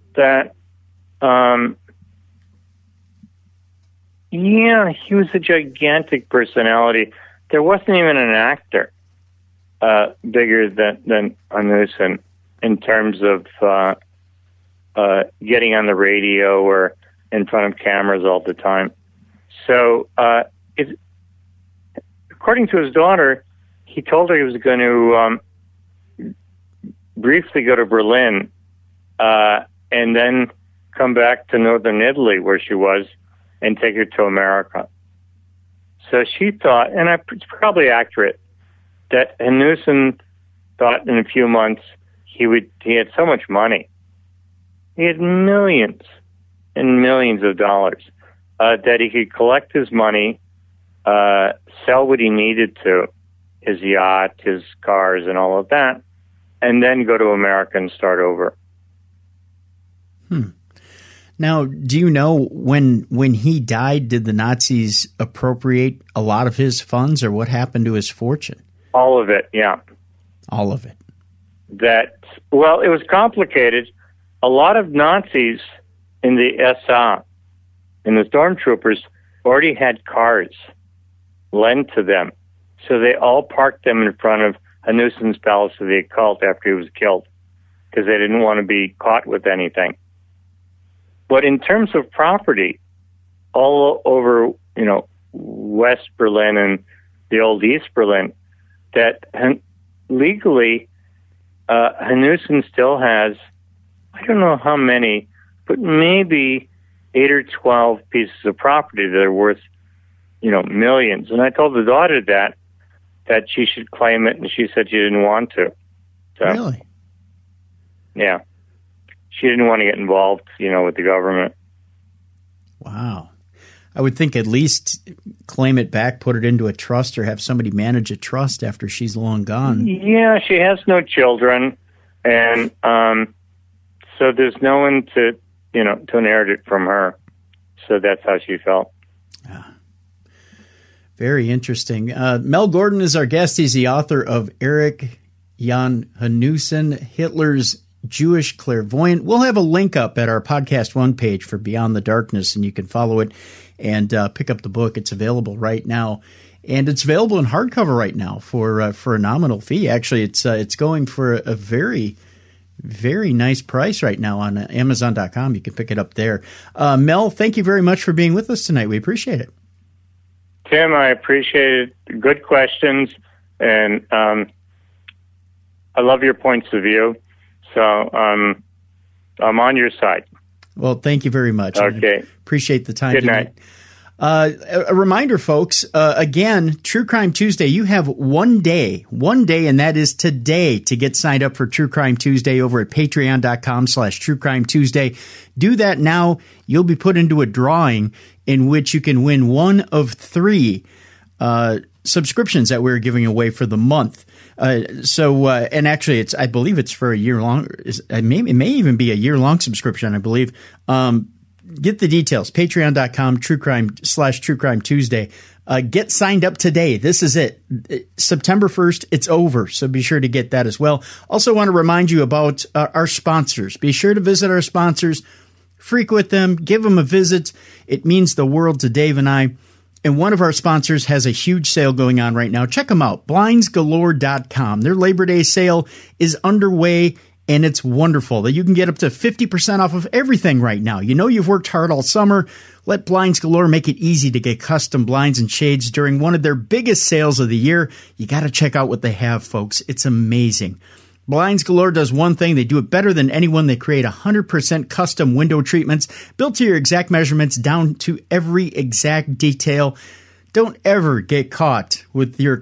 Yeah, he was a gigantic personality. There wasn't even an actor bigger than Hanussen in terms of getting on the radio or in front of cameras all the time. So, according to his daughter, he told her he was going to briefly go to Berlin and then come back to northern Italy, where she was, and take her to America. So she thought, and it's probably accurate, that Hanussen thought in a few months he had so much money. He had millions and millions of dollars that he could collect his money, sell what he needed to, his yacht, his cars, and all of that, and then go to America and start over. Now, do you know when he died, did the Nazis appropriate a lot of his funds, or what happened to his fortune? All of it, yeah. All of it. It was complicated. A lot of Nazis in the SA, in the stormtroopers, already had cars lent to them. So they all parked them in front of Hanussen's Palace of the Occult after he was killed, because they didn't want to be caught with anything. But in terms of property, all over, West Berlin and the old East Berlin, that legally, Hanussen still has, I don't know how many, but maybe 8 or 12 pieces of property that are worth, millions. And I told the daughter that she should claim it, and she said she didn't want to. So, really? Yeah. she didn't want to get involved, with the government. Wow. I would think at least claim it back, put it into a trust, or have somebody manage a trust after she's long gone. Yeah, she has no children, and so there's no one to inherit it from her. So that's how she felt. Very interesting. Mel Gordon is our guest. He's the author of Erich Jan Hanussen, Hitler's Jewish Clairvoyant. We'll have a link up at our Podcast One page for Beyond the Darkness, and you can follow it and pick up the book. It's available right now, and it's available in hardcover right now for a nominal fee. Actually, it's going for a very, very nice price right now on Amazon.com. You can pick it up there. Mel, thank you very much for being with us tonight. We appreciate it. Tim, I appreciate it. Good questions, and I love your points of view. So I'm on your side. Well, thank you very much. Okay. Appreciate the time. Good night. A reminder, folks, again, True Crime Tuesday, you have one day, and that is today, to get signed up for True Crime Tuesday over at patreon.com/True Crime Tuesday. Do that now. You'll be put into a drawing in which you can win one of 3 subscriptions that we're giving away for the month. And actually, I believe it's for a year long. It may even be a year-long subscription, I believe. Get the details. Patreon.com, True Crime Tuesday. Get signed up today. This is it. September 1st, it's over. So be sure to get that as well. Also want to remind you about our sponsors. Be sure to visit our sponsors, frequent them, give them a visit. It means the world to Dave and I. And one of our sponsors has a huge sale going on right now. Check them out, blindsgalore.com. Their Labor Day sale is underway, and it's wonderful that you can get up to 50% off of everything right now. You know you've worked hard all summer. Let Blinds Galore make it easy to get custom blinds and shades during one of their biggest sales of the year. You got to check out what they have, folks. It's amazing. Blinds Galore does one thing. They do it better than anyone. They create 100% custom window treatments built to your exact measurements down to every exact detail. Don't ever get caught with your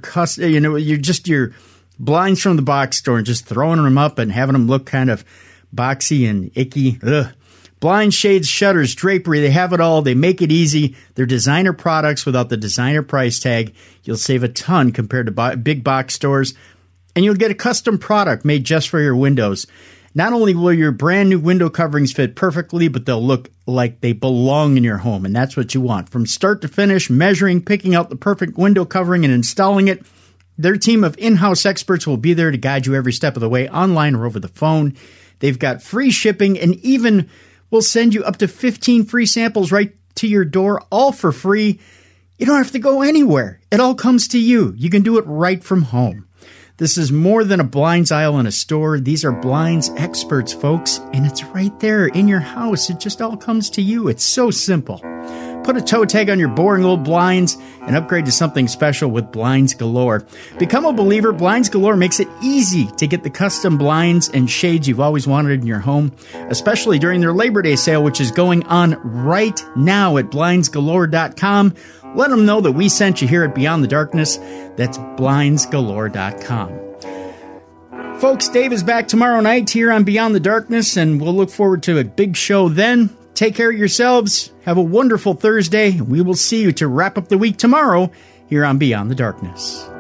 your blinds from the box store and just throwing them up and having them look kind of boxy and icky. Ugh. Blind, shades, shutters, drapery, they have it all. They make it easy. They're designer products without the designer price tag. You'll save a ton compared to big box stores. And you'll get a custom product made just for your windows. Not only will your brand new window coverings fit perfectly, but they'll look like they belong in your home. And that's what you want. From start to finish, measuring, picking out the perfect window covering and installing it, their team of in-house experts will be there to guide you every step of the way, online or over the phone. They've got free shipping and even will send you up to 15 free samples right to your door, all for free. You don't have to go anywhere. It all comes to you. You can do it right from home. This is more than a blinds aisle in a store. These are blinds experts, folks, and it's right there in your house. It just all comes to you. It's so simple. Put a toe tag on your boring old blinds and upgrade to something special with Blinds Galore. Become a believer. Blinds Galore makes it easy to get the custom blinds and shades you've always wanted in your home, especially during their Labor Day sale, which is going on right now at blindsgalore.com. Let them know that we sent you here at Beyond the Darkness. That's blindsgalore.com. Folks, Dave is back tomorrow night here on Beyond the Darkness, and we'll look forward to a big show then. Take care of yourselves. Have a wonderful Thursday. We will see you to wrap up the week tomorrow here on Beyond the Darkness.